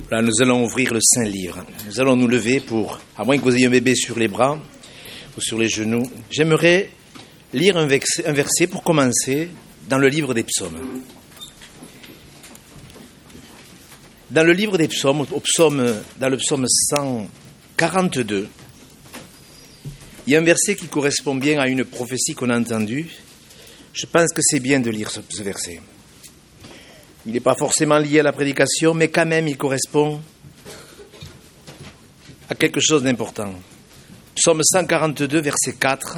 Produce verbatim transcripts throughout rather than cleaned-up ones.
Là, nous allons ouvrir le Saint-Livre. Nous allons nous lever pour, à moins que vous ayez un bébé sur les bras ou sur les genoux, j'aimerais lire un verset, un verset pour commencer dans le livre des psaumes. Dans le livre des psaumes, au psaume, dans le psaume cent quarante-deux, il y a un verset qui correspond bien à une prophétie qu'on a entendue. Je pense que c'est bien de lire ce, ce verset. Il n'est pas forcément lié à la prédication, mais quand même il correspond à quelque chose d'important. Psaume cent quarante-deux, verset quatre.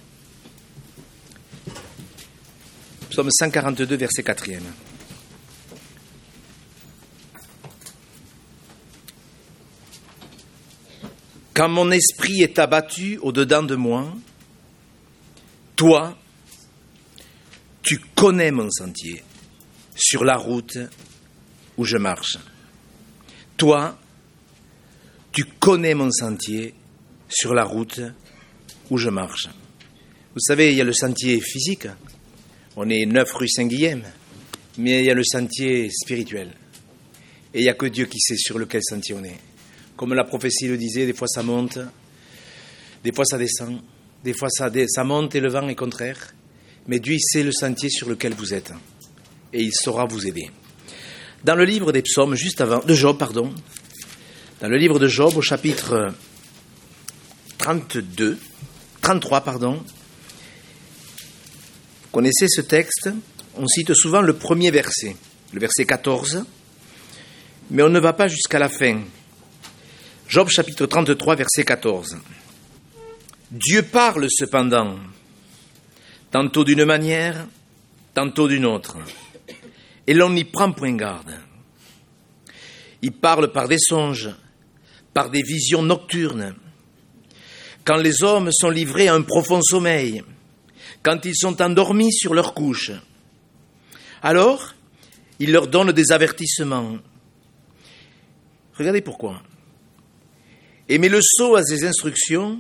Psaume cent quarante-deux, verset quatre. Quand mon esprit est abattu au-dedans de moi, toi, tu connais mon sentier sur la route où je marche. Toi, tu connais mon sentier sur la route où je marche. Vous savez, il y a le sentier physique. On est neuf rue Saint-Guilhem, mais il y a le sentier spirituel. Et il n'y a que Dieu qui sait sur lequel sentier on est. Comme la prophétie le disait, des fois ça monte, des fois ça descend, des fois ça, dé- ça monte et le vent est contraire. Mais Dieu sait le sentier sur lequel vous êtes. Et il saura vous aider. Dans le livre des psaumes, juste avant, de Job, pardon, dans le livre de Job, au chapitre trente-deux, trente-trois, pardon, vous connaissez ce texte, on cite souvent le premier verset, le verset quatorze, mais on ne va pas jusqu'à la fin. Job, chapitre trente-trois, verset quatorze. Dieu parle cependant, tantôt d'une manière, tantôt d'une autre. Et l'on n'y prend point garde. Il parle par des songes, par des visions nocturnes. Quand les hommes sont livrés à un profond sommeil, quand ils sont endormis sur leur couche, alors il leur donne des avertissements. Regardez pourquoi. Et met le sceau à ses instructions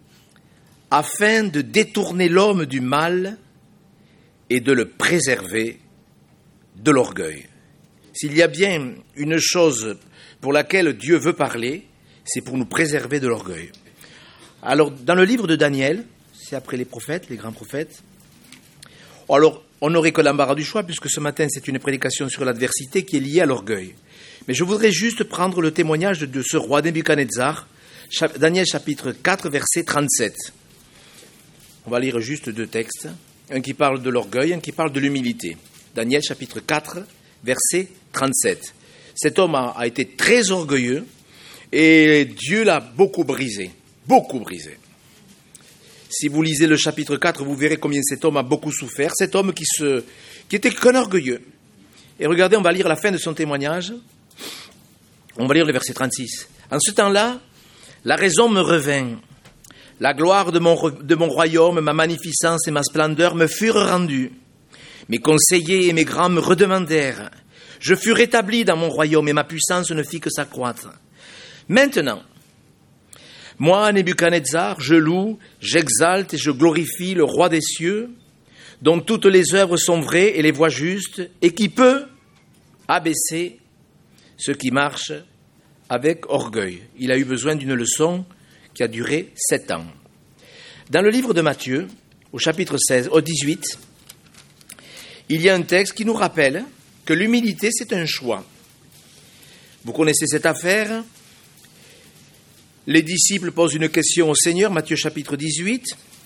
afin de détourner l'homme du mal et de le préserver de l'orgueil. S'il y a bien une chose pour laquelle Dieu veut parler, c'est pour nous préserver de l'orgueil. Alors, dans le livre de Daniel, c'est après les prophètes, les grands prophètes, alors on n'aurait que l'embarras du choix, puisque ce matin c'est une prédication sur l'adversité qui est liée à l'orgueil. Mais je voudrais juste prendre le témoignage de ce roi Nebuchadnezzar, Daniel chapitre quatre, verset trente-sept. On va lire juste deux textes, un qui parle de l'orgueil, un qui parle de l'humilité. Daniel chapitre quatre, verset trente-sept. Cet homme a, a été très orgueilleux et Dieu l'a beaucoup brisé, beaucoup brisé. Si vous lisez le chapitre quatre, vous verrez combien cet homme a beaucoup souffert, cet homme qui, se, qui était qu'un orgueilleux. Et regardez, on va lire la fin de son témoignage, on va lire le verset trente-six. En ce temps-là, la raison me revint. La gloire de mon, de mon royaume, ma magnificence et ma splendeur me furent rendues. Mes conseillers et mes grands me redemandèrent. Je fus rétabli dans mon royaume et ma puissance ne fit que s'accroître. Maintenant, moi, Nebuchadnezzar, je loue, j'exalte et je glorifie le roi des cieux, dont toutes les œuvres sont vraies et les voies justes, et qui peut abaisser ceux qui marchent avec orgueil. Il a eu besoin d'une leçon qui a duré sept ans. Dans le livre de Matthieu, au chapitre seize, au dix-huit, il y a un texte qui nous rappelle que l'humilité, c'est un choix. Vous connaissez cette affaire. Les disciples posent une question au Seigneur, Matthieu chapitre dix-huit,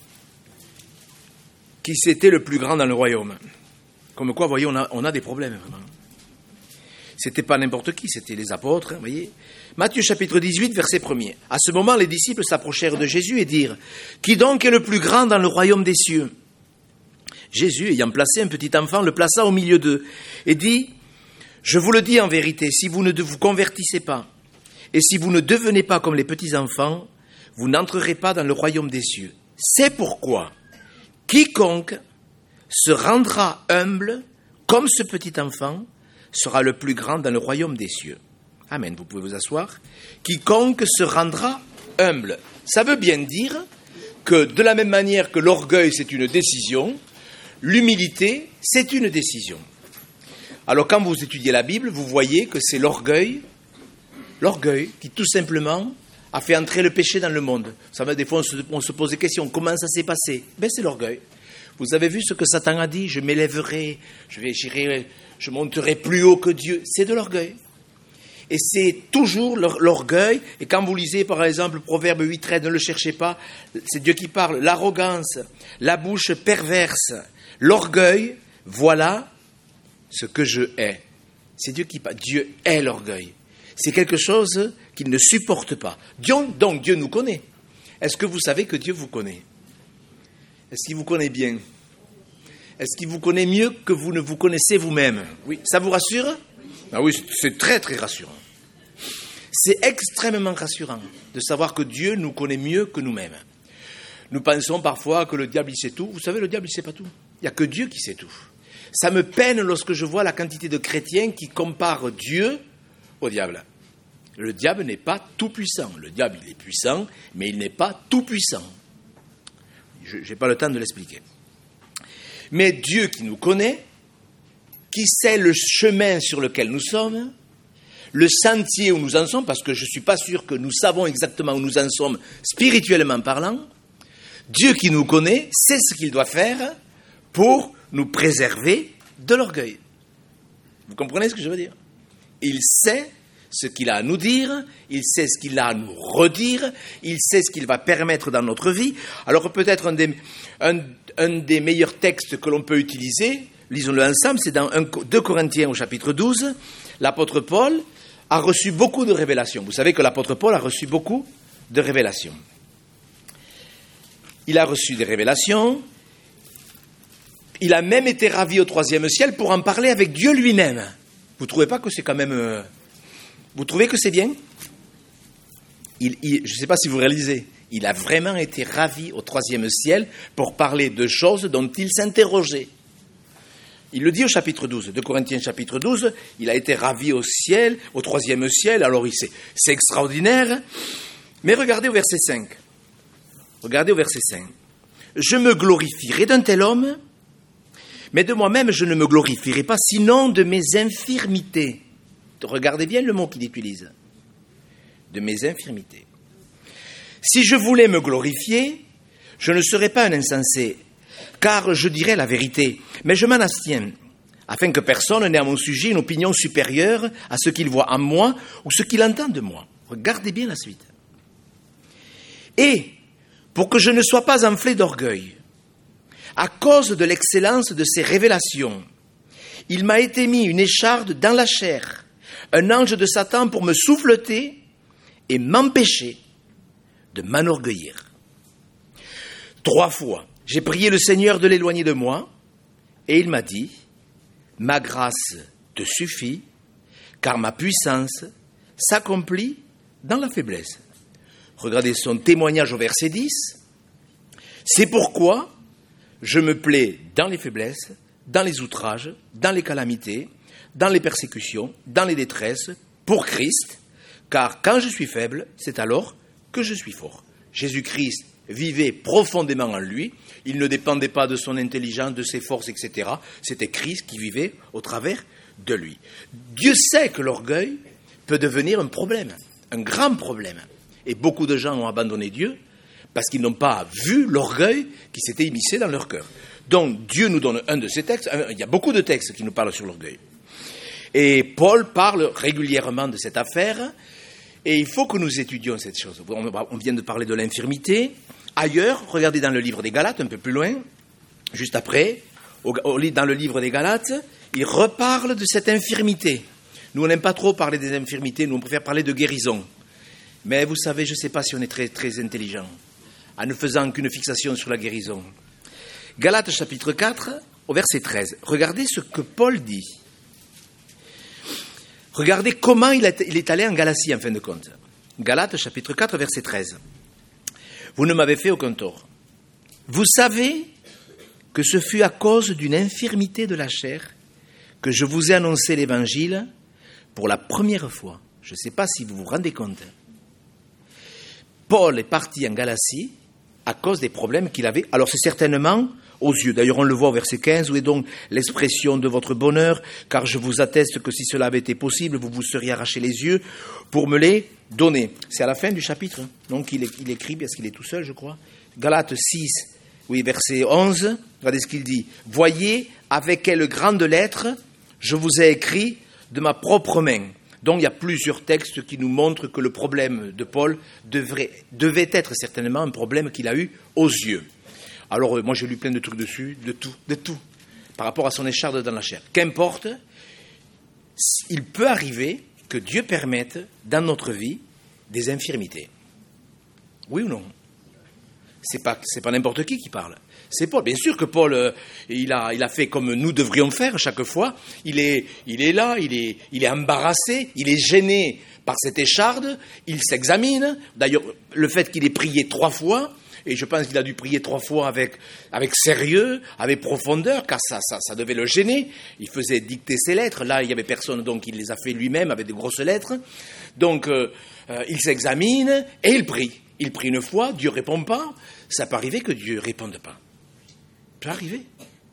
qui c'était le plus grand dans le royaume. Comme quoi, vous voyez, on a, on a des problèmes, vraiment. C'était pas n'importe qui, c'était les apôtres, vous voyez. Matthieu chapitre dix-huit, verset premier. À ce moment, les disciples s'approchèrent de Jésus et dirent « Qui donc est le plus grand dans le royaume des cieux ?» Jésus, ayant placé un petit enfant, le plaça au milieu d'eux et dit « Je vous le dis en vérité, si vous ne vous convertissez pas et si vous ne devenez pas comme les petits enfants, vous n'entrerez pas dans le royaume des cieux. C'est pourquoi quiconque se rendra humble comme ce petit enfant sera le plus grand dans le royaume des cieux. » Amen, vous pouvez vous asseoir. Quiconque se rendra humble. Ça veut bien dire que de la même manière que l'orgueil c'est une décision, l'humilité c'est une décision. Alors quand vous étudiez la Bible, vous voyez que c'est l'orgueil L'orgueil qui tout simplement a fait entrer le péché dans le monde. Ça va, des fois on se, on se pose des questions, comment ça s'est passé? Ben c'est l'orgueil. Vous avez vu ce que Satan a dit? Je m'élèverai, je vais, j'irai, je monterai plus haut que Dieu. C'est de l'orgueil. Et c'est toujours l'orgueil. Et quand vous lisez par exemple Proverbe huit treize, ne le cherchez pas, c'est Dieu qui parle. L'arrogance, la bouche perverse, l'orgueil, voilà ce que je hais. C'est Dieu qui parle. Dieu hait l'orgueil. C'est quelque chose qu'il ne supporte pas. Donc Dieu nous connaît. Est-ce que vous savez que Dieu vous connaît? Est-ce qu'il vous connaît bien? Est-ce qu'il vous connaît mieux que vous ne vous connaissez vous-même? Oui. Ça vous rassure? Ah oui, c'est très très rassurant. C'est extrêmement rassurant de savoir que Dieu nous connaît mieux que nous-mêmes. Nous pensons parfois que le diable il sait tout. Vous savez, le diable il sait pas tout. Il n'y a que Dieu qui sait tout. Ça me peine lorsque je vois la quantité de chrétiens qui comparent Dieu au diable. Le diable n'est pas tout puissant. Le diable il est puissant, mais il n'est pas tout puissant. Je n'ai pas le temps de l'expliquer. Mais Dieu qui nous connaît, qui sait le chemin sur lequel nous sommes, le sentier où nous en sommes, parce que je ne suis pas sûr que nous savons exactement où nous en sommes spirituellement parlant, Dieu qui nous connaît sait ce qu'il doit faire pour nous préserver de l'orgueil. Vous comprenez ce que je veux dire? Il sait ce qu'il a à nous dire, il sait ce qu'il a à nous redire, il sait ce qu'il va permettre dans notre vie. Alors peut-être un des, un, un des meilleurs textes que l'on peut utiliser, lisons-le ensemble, c'est dans deux Corinthiens au chapitre douze, l'apôtre Paul a reçu beaucoup de révélations. Vous savez que l'apôtre Paul a reçu beaucoup de révélations. Il a reçu des révélations, il a même été ravi au troisième ciel pour en parler avec Dieu lui-même. Vous ne trouvez pas que c'est quand même... Euh, vous trouvez que c'est bien? il, il, Je ne sais pas si vous réalisez, il a vraiment été ravi au troisième ciel pour parler de choses dont il s'interrogeait. Il le dit au chapitre douze, de Corinthiens chapitre douze, il a été ravi au ciel, au troisième ciel, alors il c'est, c'est extraordinaire. Mais regardez au verset cinq. Regardez au verset cinq. Je me glorifierai d'un tel homme, mais de moi-même je ne me glorifierai pas, sinon de mes infirmités. Regardez bien le mot qu'il utilise. De mes infirmités. Si je voulais me glorifier, je ne serais pas un insensé, car je dirais la vérité, mais je m'en abstiens, afin que personne n'ait à mon sujet une opinion supérieure à ce qu'il voit en moi ou ce qu'il entend de moi. Regardez bien la suite. Et, pour que je ne sois pas enflé d'orgueil, à cause de l'excellence de ces révélations, il m'a été mis une écharde dans la chair, un ange de Satan pour me souffleter et m'empêcher de m'enorgueillir. Trois fois, j'ai prié le Seigneur de l'éloigner de moi, et il m'a dit, ma grâce te suffit, car ma puissance s'accomplit dans la faiblesse. Regardez son témoignage au verset dix. C'est pourquoi je me plais dans les faiblesses, dans les outrages, dans les calamités, dans les persécutions, dans les détresses, pour Christ, car quand je suis faible, c'est alors que je suis fort. Jésus-Christ vivait profondément en lui, il ne dépendait pas de son intelligence, de ses forces, et cetera. C'était Christ qui vivait au travers de lui. Dieu sait que l'orgueil peut devenir un problème, un grand problème. Et beaucoup de gens ont abandonné Dieu parce qu'ils n'ont pas vu l'orgueil qui s'était immiscé dans leur cœur. Donc Dieu nous donne un de ces textes, il y a beaucoup de textes qui nous parlent sur l'orgueil. Et Paul parle régulièrement de cette affaire, et il faut que nous étudions cette chose. On vient de parler de l'infirmité. Ailleurs, regardez dans le livre des Galates, un peu plus loin, juste après, dans le livre des Galates, il reparle de cette infirmité. Nous, on n'aime pas trop parler des infirmités, nous, on préfère parler de guérison. Mais vous savez, je ne sais pas si on est très, très intelligent, en ne faisant qu'une fixation sur la guérison. Galates chapitre quatre, au verset treize. Regardez ce que Paul dit. Regardez comment il est allé en Galatie, en fin de compte. Galates, chapitre quatre, verset treize. Vous ne m'avez fait aucun tort. Vous savez que ce fut à cause d'une infirmité de la chair que je vous ai annoncé l'évangile pour la première fois. Je ne sais pas si vous vous rendez compte. Paul est parti en Galatie à cause des problèmes qu'il avait. Alors c'est certainement aux yeux. D'ailleurs, on le voit au verset quinze, où est donc l'expression de votre bonheur, car je vous atteste que si cela avait été possible, vous vous seriez arraché les yeux pour me les donner. C'est à la fin du chapitre, donc il, il écrit, parce qu'il est tout seul, je crois. Galates six, oui, verset onze, regardez ce qu'il dit. Voyez avec quelle grande lettre je vous ai écrit de ma propre main. Donc il y a plusieurs textes qui nous montrent que le problème de Paul devrait, devait être certainement un problème qu'il a eu aux yeux. Alors euh, moi j'ai lu plein de trucs dessus, de tout, de tout, par rapport à son écharde dans la chair. Qu'importe, il peut arriver que Dieu permette dans notre vie des infirmités. Oui ou non ? C'est pas, c'est pas n'importe qui qui parle. C'est Paul. Bien sûr que Paul, euh, il a, il a fait comme nous devrions faire chaque fois. Il est, il est là, il est, il est embarrassé, il est gêné par cette écharde. Il s'examine. D'ailleurs, le fait qu'il ait prié trois fois, et je pense qu'il a dû prier trois fois avec, avec sérieux, avec profondeur, car ça, ça, ça devait le gêner. Il faisait dicter ses lettres. Là, il y avait personne, donc il les a fait lui-même avec des grosses lettres. Donc, euh, euh, il s'examine et il prie. Il prie une fois, Dieu ne répond pas. Ça peut arriver que Dieu ne réponde pas. Ça peut arriver.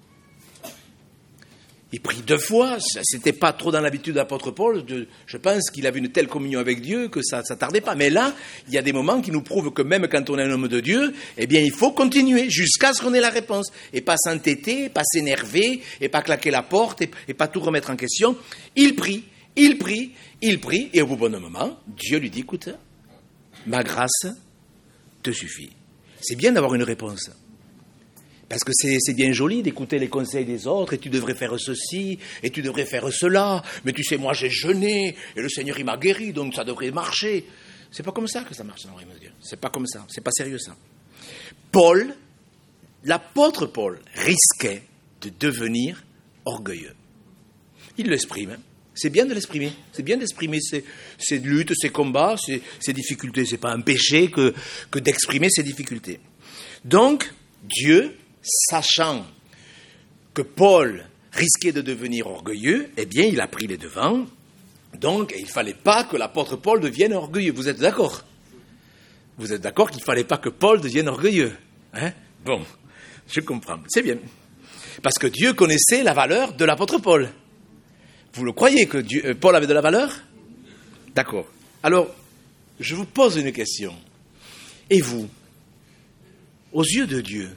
Il prie deux fois, ce n'était pas trop dans l'habitude de l'apôtre Paul. De, je pense qu'il avait une telle communion avec Dieu que ça ne tardait pas. Mais là, il y a des moments qui nous prouvent que même quand on est un homme de Dieu, eh bien, il faut continuer jusqu'à ce qu'on ait la réponse. Et pas s'entêter, pas s'énerver, et pas claquer la porte, et, et pas tout remettre en question. Il prie, il prie, il prie, et au bout d'un moment, Dieu lui dit, écoute, ma grâce te suffit. C'est bien d'avoir une réponse. Parce que c'est, c'est bien joli d'écouter les conseils des autres, et tu devrais faire ceci, et tu devrais faire cela, mais tu sais, moi j'ai jeûné, et le Seigneur il m'a guéri, donc ça devrait marcher. C'est pas comme ça que ça marche dans le royaume de Dieu. C'est pas comme ça, c'est pas sérieux ça. Paul, l'apôtre Paul, risquait de devenir orgueilleux. Il l'exprime, hein. C'est bien de l'exprimer, c'est bien d'exprimer ses, ses luttes, ses combats, ses, ses difficultés. C'est pas un péché que, que d'exprimer ses difficultés. Donc, Dieu, sachant que Paul risquait de devenir orgueilleux, eh bien, il a pris les devants. Donc, il ne fallait pas que l'apôtre Paul devienne orgueilleux. Vous êtes d'accord ? Vous êtes d'accord qu'il ne fallait pas que Paul devienne orgueilleux, hein ? Bon, je comprends, c'est bien. Parce que Dieu connaissait la valeur de l'apôtre Paul. Vous le croyez que Dieu, euh, Paul avait de la valeur ? D'accord. Alors, je vous pose une question. Et vous, aux yeux de Dieu,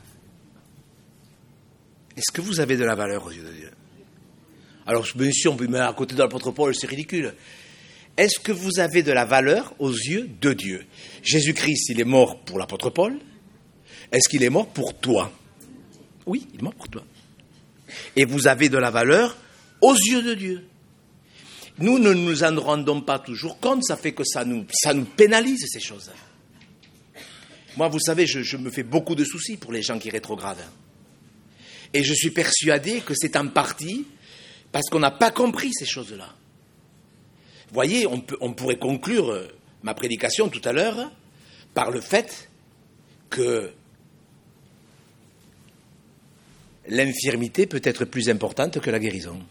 est-ce que vous avez de la valeur aux yeux de Dieu ? Alors, bien sûr, on peut mettre à côté de l'apôtre Paul, c'est ridicule. Est-ce que vous avez de la valeur aux yeux de Dieu ? Jésus-Christ, il est mort pour l'apôtre Paul. Est-ce qu'il est mort pour toi ? Oui, il est mort pour toi. Et vous avez de la valeur aux yeux de Dieu. Nous ne nous en rendons pas toujours compte, ça fait que ça nous, ça nous pénalise ces choses. Moi, vous savez, je, je me fais beaucoup de soucis pour les gens qui rétrogradent. Et je suis persuadé que c'est en partie parce qu'on n'a pas compris ces choses-là. Vous voyez, on, peut, on pourrait conclure ma prédication tout à l'heure par le fait que l'infirmité peut être plus importante que la guérison.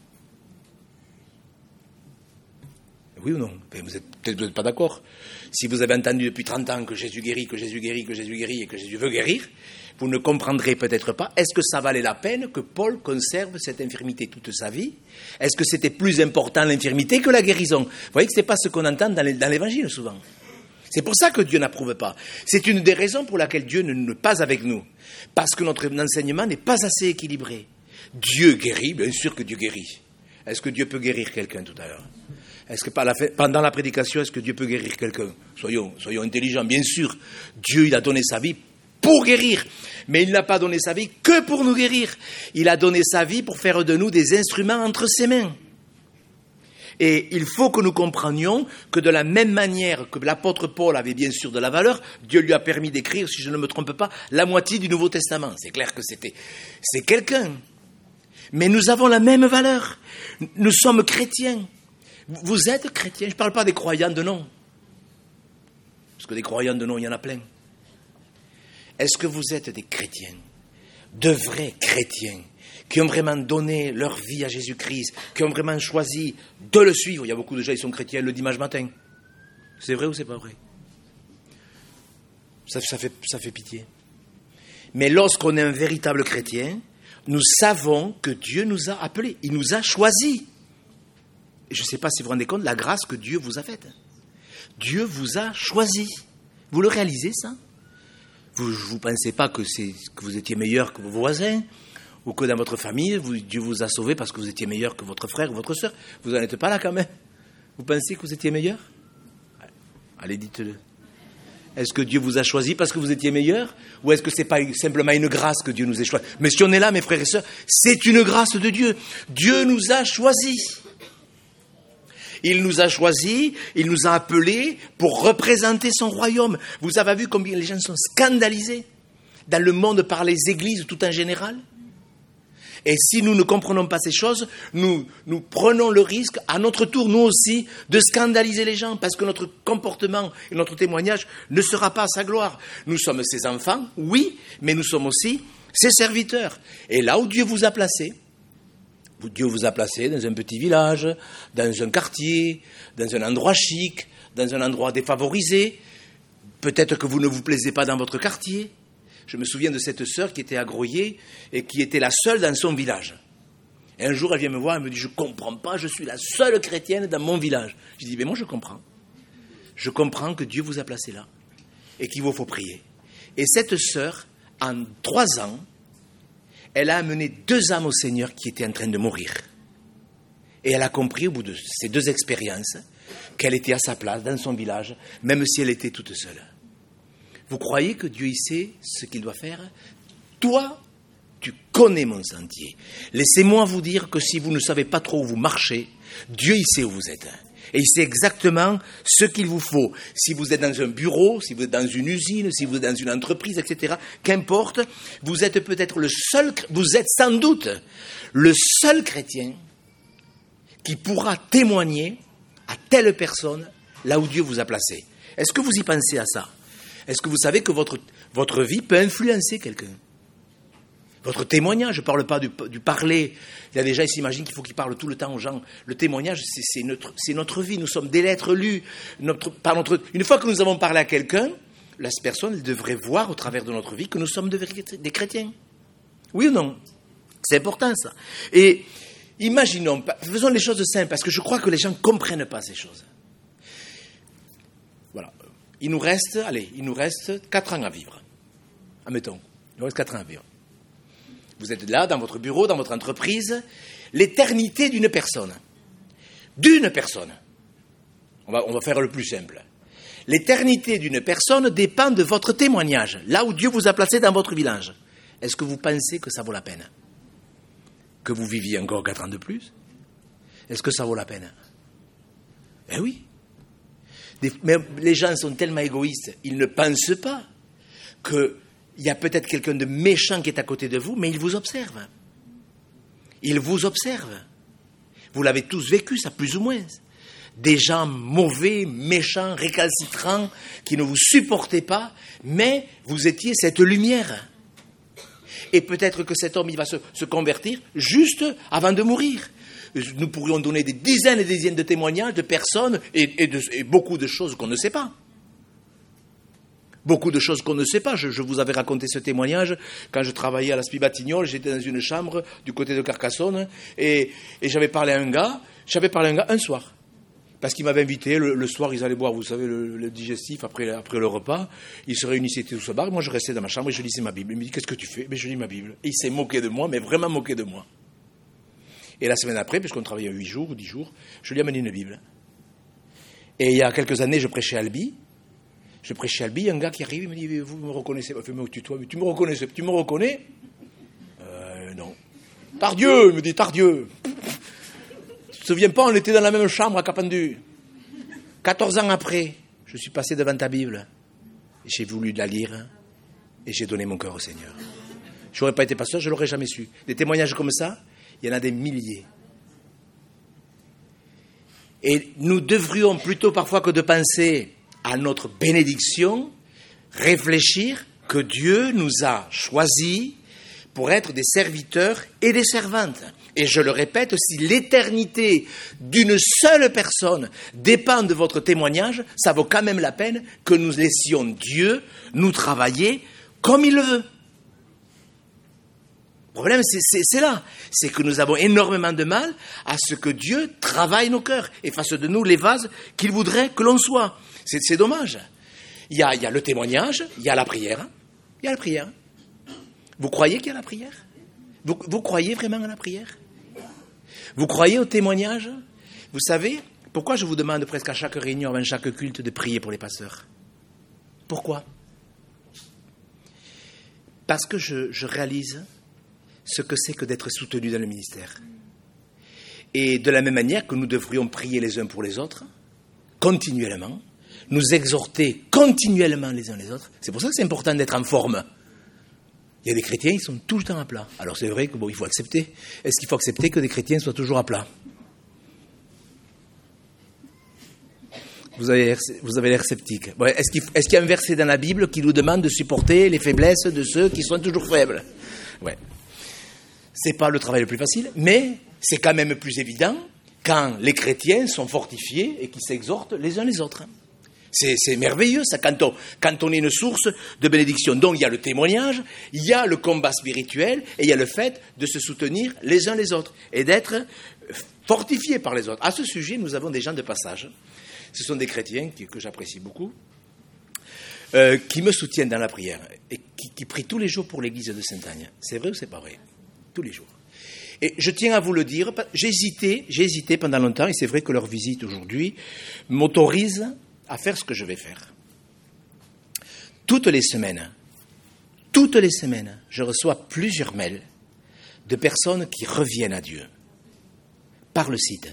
Oui ou non ? Vous êtes peut-être vous n'êtes pas d'accord. Si vous avez entendu depuis trente ans que Jésus guérit, que Jésus guérit, que Jésus guérit et que Jésus veut guérir, vous ne comprendrez peut-être pas. Est-ce que ça valait la peine que Paul conserve cette infirmité toute sa vie ? Est-ce que c'était plus important l'infirmité que la guérison ? Vous voyez que ce n'est pas ce qu'on entend dans, les, dans l'Évangile souvent. C'est pour ça que Dieu n'approuve pas. C'est une des raisons pour laquelle Dieu ne n'est pas avec nous. Parce que notre enseignement n'est pas assez équilibré. Dieu guérit, bien sûr que Dieu guérit. Est-ce que Dieu peut guérir quelqu'un tout à l'heure ? Est-ce que pendant la prédication, est-ce que Dieu peut guérir quelqu'un ? Soyons, soyons intelligents, bien sûr. Dieu, il a donné sa vie pour guérir. Mais il n'a pas donné sa vie que pour nous guérir. Il a donné sa vie pour faire de nous des instruments entre ses mains. Et il faut que nous comprenions que de la même manière que l'apôtre Paul avait bien sûr de la valeur, Dieu lui a permis d'écrire, si je ne me trompe pas, la moitié du Nouveau Testament. C'est clair que c'était, c'est quelqu'un. Mais nous avons la même valeur. Nous sommes chrétiens. Vous êtes chrétien, je ne parle pas des croyants de nom. Parce que des croyants de nom, il y en a plein. Est-ce que vous êtes des chrétiens, de vrais chrétiens, qui ont vraiment donné leur vie à Jésus-Christ, qui ont vraiment choisi de le suivre ? Il y a beaucoup de gens qui sont chrétiens le dimanche matin. C'est vrai ou c'est pas vrai ? ça, ça, fait, ça fait pitié. Mais lorsqu'on est un véritable chrétien, nous savons que Dieu nous a appelés, il nous a choisis. Et je ne sais pas si vous vous rendez compte de la grâce que Dieu vous a faite. Dieu vous a choisis. Vous le réalisez, ça? Vous ne pensez pas que, c'est, que vous étiez meilleur que vos voisins, ou que dans votre famille, vous, Dieu vous a sauvé parce que vous étiez meilleur que votre frère ou votre sœur. Vous n'en êtes pas là quand même. Vous pensez que vous étiez meilleur? Allez, dites-le. Est-ce que Dieu vous a choisi parce que vous étiez meilleur? Ou est-ce que ce n'est pas simplement une grâce que Dieu nous ait choisi? Mais si on est là, mes frères et sœurs, c'est une grâce de Dieu. Dieu nous a choisis. Il nous a choisis, il nous a appelés pour représenter son royaume. Vous avez vu combien les gens sont scandalisés dans le monde par les églises tout en général? Et si nous ne comprenons pas ces choses, nous, nous prenons le risque, à notre tour, nous aussi, de scandaliser les gens, parce que notre comportement et notre témoignage ne sera pas à sa gloire. Nous sommes ses enfants, oui, mais nous sommes aussi ses serviteurs. Et là où Dieu vous a placé, Dieu vous a placé dans un petit village, dans un quartier, dans un endroit chic, dans un endroit défavorisé. Peut-être que vous ne vous plaisez pas dans votre quartier. Je me souviens de cette sœur qui était à Groyer et qui était la seule dans son village. Et un jour, elle vient me voir et me dit « Je ne comprends pas, je suis la seule chrétienne dans mon village. » Je dis « Mais moi, je comprends. Je comprends que Dieu vous a placé là et qu'il vous faut prier. » Et cette sœur, en trois ans, elle a amené deux âmes au Seigneur qui étaient en train de mourir. Et elle a compris, au bout de ces deux expériences, qu'elle était à sa place, dans son village, même si elle était toute seule. Vous croyez que Dieu, il sait ce qu'il doit faire? Toi, tu connais mon sentier. Laissez-moi vous dire que si vous ne savez pas trop où vous marchez, Dieu, il sait où vous êtes. Et il sait exactement ce qu'il vous faut. Si vous êtes dans un bureau, si vous êtes dans une usine, si vous êtes dans une entreprise, et cetera, qu'importe, vous êtes peut-être le seul, vous êtes sans doute le seul chrétien qui pourra témoigner à telle personne là où Dieu vous a placé. Est-ce que vous y pensez à ça? Est-ce que vous savez que votre, votre vie peut influencer quelqu'un? Votre témoignage, je ne parle pas du, du parler. Il y a des gens qui s'imaginent qu'il faut qu'ils parlent tout le temps aux gens. Le témoignage, c'est, c'est, notre, c'est notre vie. Nous sommes des lettres lues. Notre, par notre, une fois que nous avons parlé à quelqu'un, la personne elle devrait voir au travers de notre vie que nous sommes des chrétiens. Oui ou non? C'est important ça. Et imaginons, faisons les choses simples, parce que je crois que les gens ne comprennent pas ces choses. Voilà. Il nous reste, allez, il nous reste quatre ans à vivre. Admettons, il nous reste quatre ans à vivre. Vous êtes là, dans votre bureau, dans votre entreprise, l'éternité d'une personne. D'une personne. On va, on va faire le plus simple. L'éternité d'une personne dépend de votre témoignage, là où Dieu vous a placé dans votre village. Est-ce que vous pensez que ça vaut la peine? Que vous viviez encore quatre ans de plus? Est-ce que ça vaut la peine? Eh oui. Des, mais les gens sont tellement égoïstes, ils ne pensent pas qu'il y a peut-être quelqu'un de méchant qui est à côté de vous, mais il vous observe. Il vous observe. Vous l'avez tous vécu, ça, plus ou moins. Des gens mauvais, méchants, récalcitrants, qui ne vous supportaient pas, mais vous étiez cette lumière. Et peut-être que cet homme, il va se, se convertir juste avant de mourir. Nous pourrions donner des dizaines et des dizaines de témoignages de personnes et, et, de, et beaucoup de choses qu'on ne sait pas. Beaucoup de choses qu'on ne sait pas. Je, je vous avais raconté ce témoignage quand je travaillais à la Spies-Batignolles. J'étais dans une chambre du côté de Carcassonne et, et j'avais parlé à un gars. J'avais parlé à un gars un soir. Parce qu'il m'avait invité. Le, le soir, ils allaient boire, vous savez, le, le digestif après, après le repas. Ils se réunissaient tous au bar. Moi, je restais dans ma chambre et je lisais ma Bible. Il me dit, qu'est-ce que tu fais? Mais je lis ma Bible. Et il s'est moqué de moi, mais vraiment moqué de moi. Et la semaine après, puisqu'on travaillait huit jours ou dix jours, je lui ai amené une Bible. Et il y a quelques années, je prêchais à Albi. Je prêchais à Albi, il y a un gars qui arrive, il me dit, vous me reconnaissez pas? Fais-moi tutoie, tu me reconnais? Tu me reconnais? Euh, non. Tardieu, il me dit, Tardieu. Tu te souviens pas, on était dans la même chambre à Capendu. quatorze ans après, je suis passé devant ta Bible. Et j'ai voulu la lire. Et j'ai donné mon cœur au Seigneur. Je n'aurais pas été pasteur, je ne l'aurais jamais su. Des témoignages comme ça, il y en a des milliers. Et nous devrions plutôt parfois que de penser à notre bénédiction, réfléchir que Dieu nous a choisis pour être des serviteurs et des servantes. Et je le répète, si l'éternité d'une seule personne dépend de votre témoignage, ça vaut quand même la peine que nous laissions Dieu nous travailler comme il le veut. Le problème, c'est, c'est, c'est là. C'est que nous avons énormément de mal à ce que Dieu travaille nos cœurs et fasse de nous les vases qu'il voudrait que l'on soit. C'est, c'est dommage. Il y a, il y a le témoignage, il y a la prière. Il y a la prière. Vous croyez qu'il y a la prière ? vous, vous croyez vraiment à la prière ? Vous croyez au témoignage ? Vous savez, pourquoi je vous demande presque à chaque réunion, à chaque culte, de prier pour les pasteurs ? Pourquoi ? Parce que je, je réalise ce que c'est que d'être soutenu dans le ministère. Et de la même manière que nous devrions prier les uns pour les autres, continuellement, nous exhorter continuellement les uns les autres, c'est pour ça que c'est important d'être en forme. Il y a des chrétiens, ils sont tout le temps à plat. Alors c'est vrai qu'il bon, faut accepter. Est-ce qu'il faut accepter que des chrétiens soient toujours à plat ? Vous avez l'air, vous avez l'air sceptique. Bon, est-ce qu'il, est-ce qu'il y a un verset dans la Bible qui nous demande de supporter les faiblesses de ceux qui sont toujours faibles ? Ouais. C'est pas le travail le plus facile, mais c'est quand même plus évident quand les chrétiens sont fortifiés et qu'ils s'exhortent les uns les autres. C'est, c'est merveilleux, ça, quand on, quand on est une source de bénédiction. Donc, il y a le témoignage, il y a le combat spirituel, et il y a le fait de se soutenir les uns les autres et d'être fortifiés par les autres. À ce sujet, nous avons des gens de passage. Ce sont des chrétiens qui, que j'apprécie beaucoup, euh, qui me soutiennent dans la prière et qui, qui prient tous les jours pour l'église de Sainte-Agne. C'est vrai ou c'est pas vrai ? Tous les jours. Et je tiens à vous le dire, j'ai hésité, j'ai hésité pendant longtemps, et c'est vrai que leur visite aujourd'hui m'autorise à faire ce que je vais faire. Toutes les semaines, toutes les semaines, je reçois plusieurs mails de personnes qui reviennent à Dieu par le site.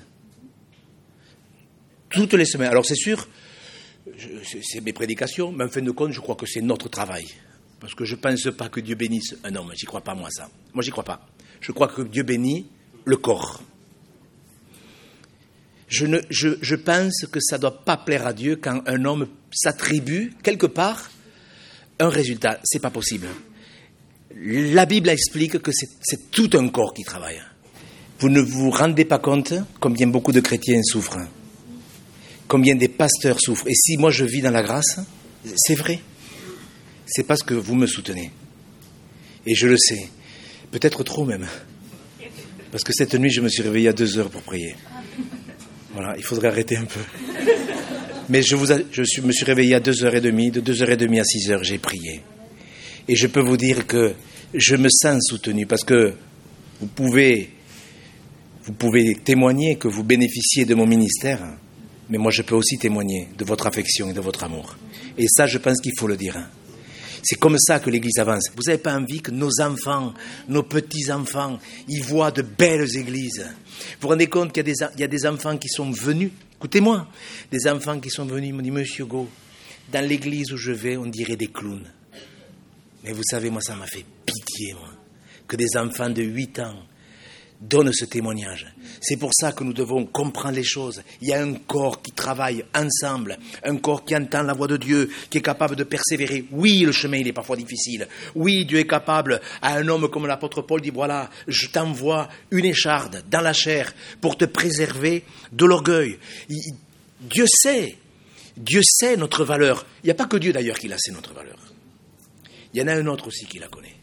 Toutes les semaines. Alors c'est sûr, je, c'est, c'est mes prédications, mais en fin de compte, je crois que c'est notre travail. Parce que je ne pense pas que Dieu bénisse un homme. J'y crois pas, moi, ça. Moi, j'y crois pas. Je crois que Dieu bénit le corps. Je, ne, je, je pense que ça ne doit pas plaire à Dieu quand un homme s'attribue, quelque part, un résultat. Ce n'est pas possible. La Bible explique que c'est, c'est tout un corps qui travaille. Vous ne vous rendez pas compte combien beaucoup de chrétiens souffrent. Combien des pasteurs souffrent. Et si moi je vis dans la grâce, c'est vrai. C'est parce que vous me soutenez. Et je le sais. Peut-être trop même. Parce que cette nuit, je me suis réveillé à deux heures pour prier. Voilà, il faudrait arrêter un peu. Mais je, vous a, je suis, me suis réveillé à deux heures trente, de deux heures trente à six heures, j'ai prié. Et je peux vous dire que je me sens soutenu, parce que vous pouvez, vous pouvez témoigner que vous bénéficiez de mon ministère, mais moi je peux aussi témoigner de votre affection et de votre amour. Et ça, je pense qu'il faut le dire. C'est comme ça que l'Église avance. Vous n'avez pas envie que nos enfants, nos petits-enfants, ils voient de belles églises. Vous vous rendez compte qu'il y a des, il y a des enfants qui sont venus, écoutez-moi, des enfants qui sont venus, ils m'ont dit, Monsieur Go, dans l'église où je vais, on dirait des clowns. Mais vous savez, moi, ça m'a fait pitié, moi, que des enfants de huit ans donnent ce témoignage. C'est pour ça que nous devons comprendre les choses. Il y a un corps qui travaille ensemble, un corps qui entend la voix de Dieu, qui est capable de persévérer. Oui, le chemin, il est parfois difficile. Oui, Dieu est capable, à un homme comme l'apôtre Paul dit, voilà, je t'envoie une écharde dans la chair pour te préserver de l'orgueil. Il, Dieu sait, Dieu sait notre valeur. Il n'y a pas que Dieu d'ailleurs qui la sait, notre valeur. Il y en a un autre aussi qui la connaît.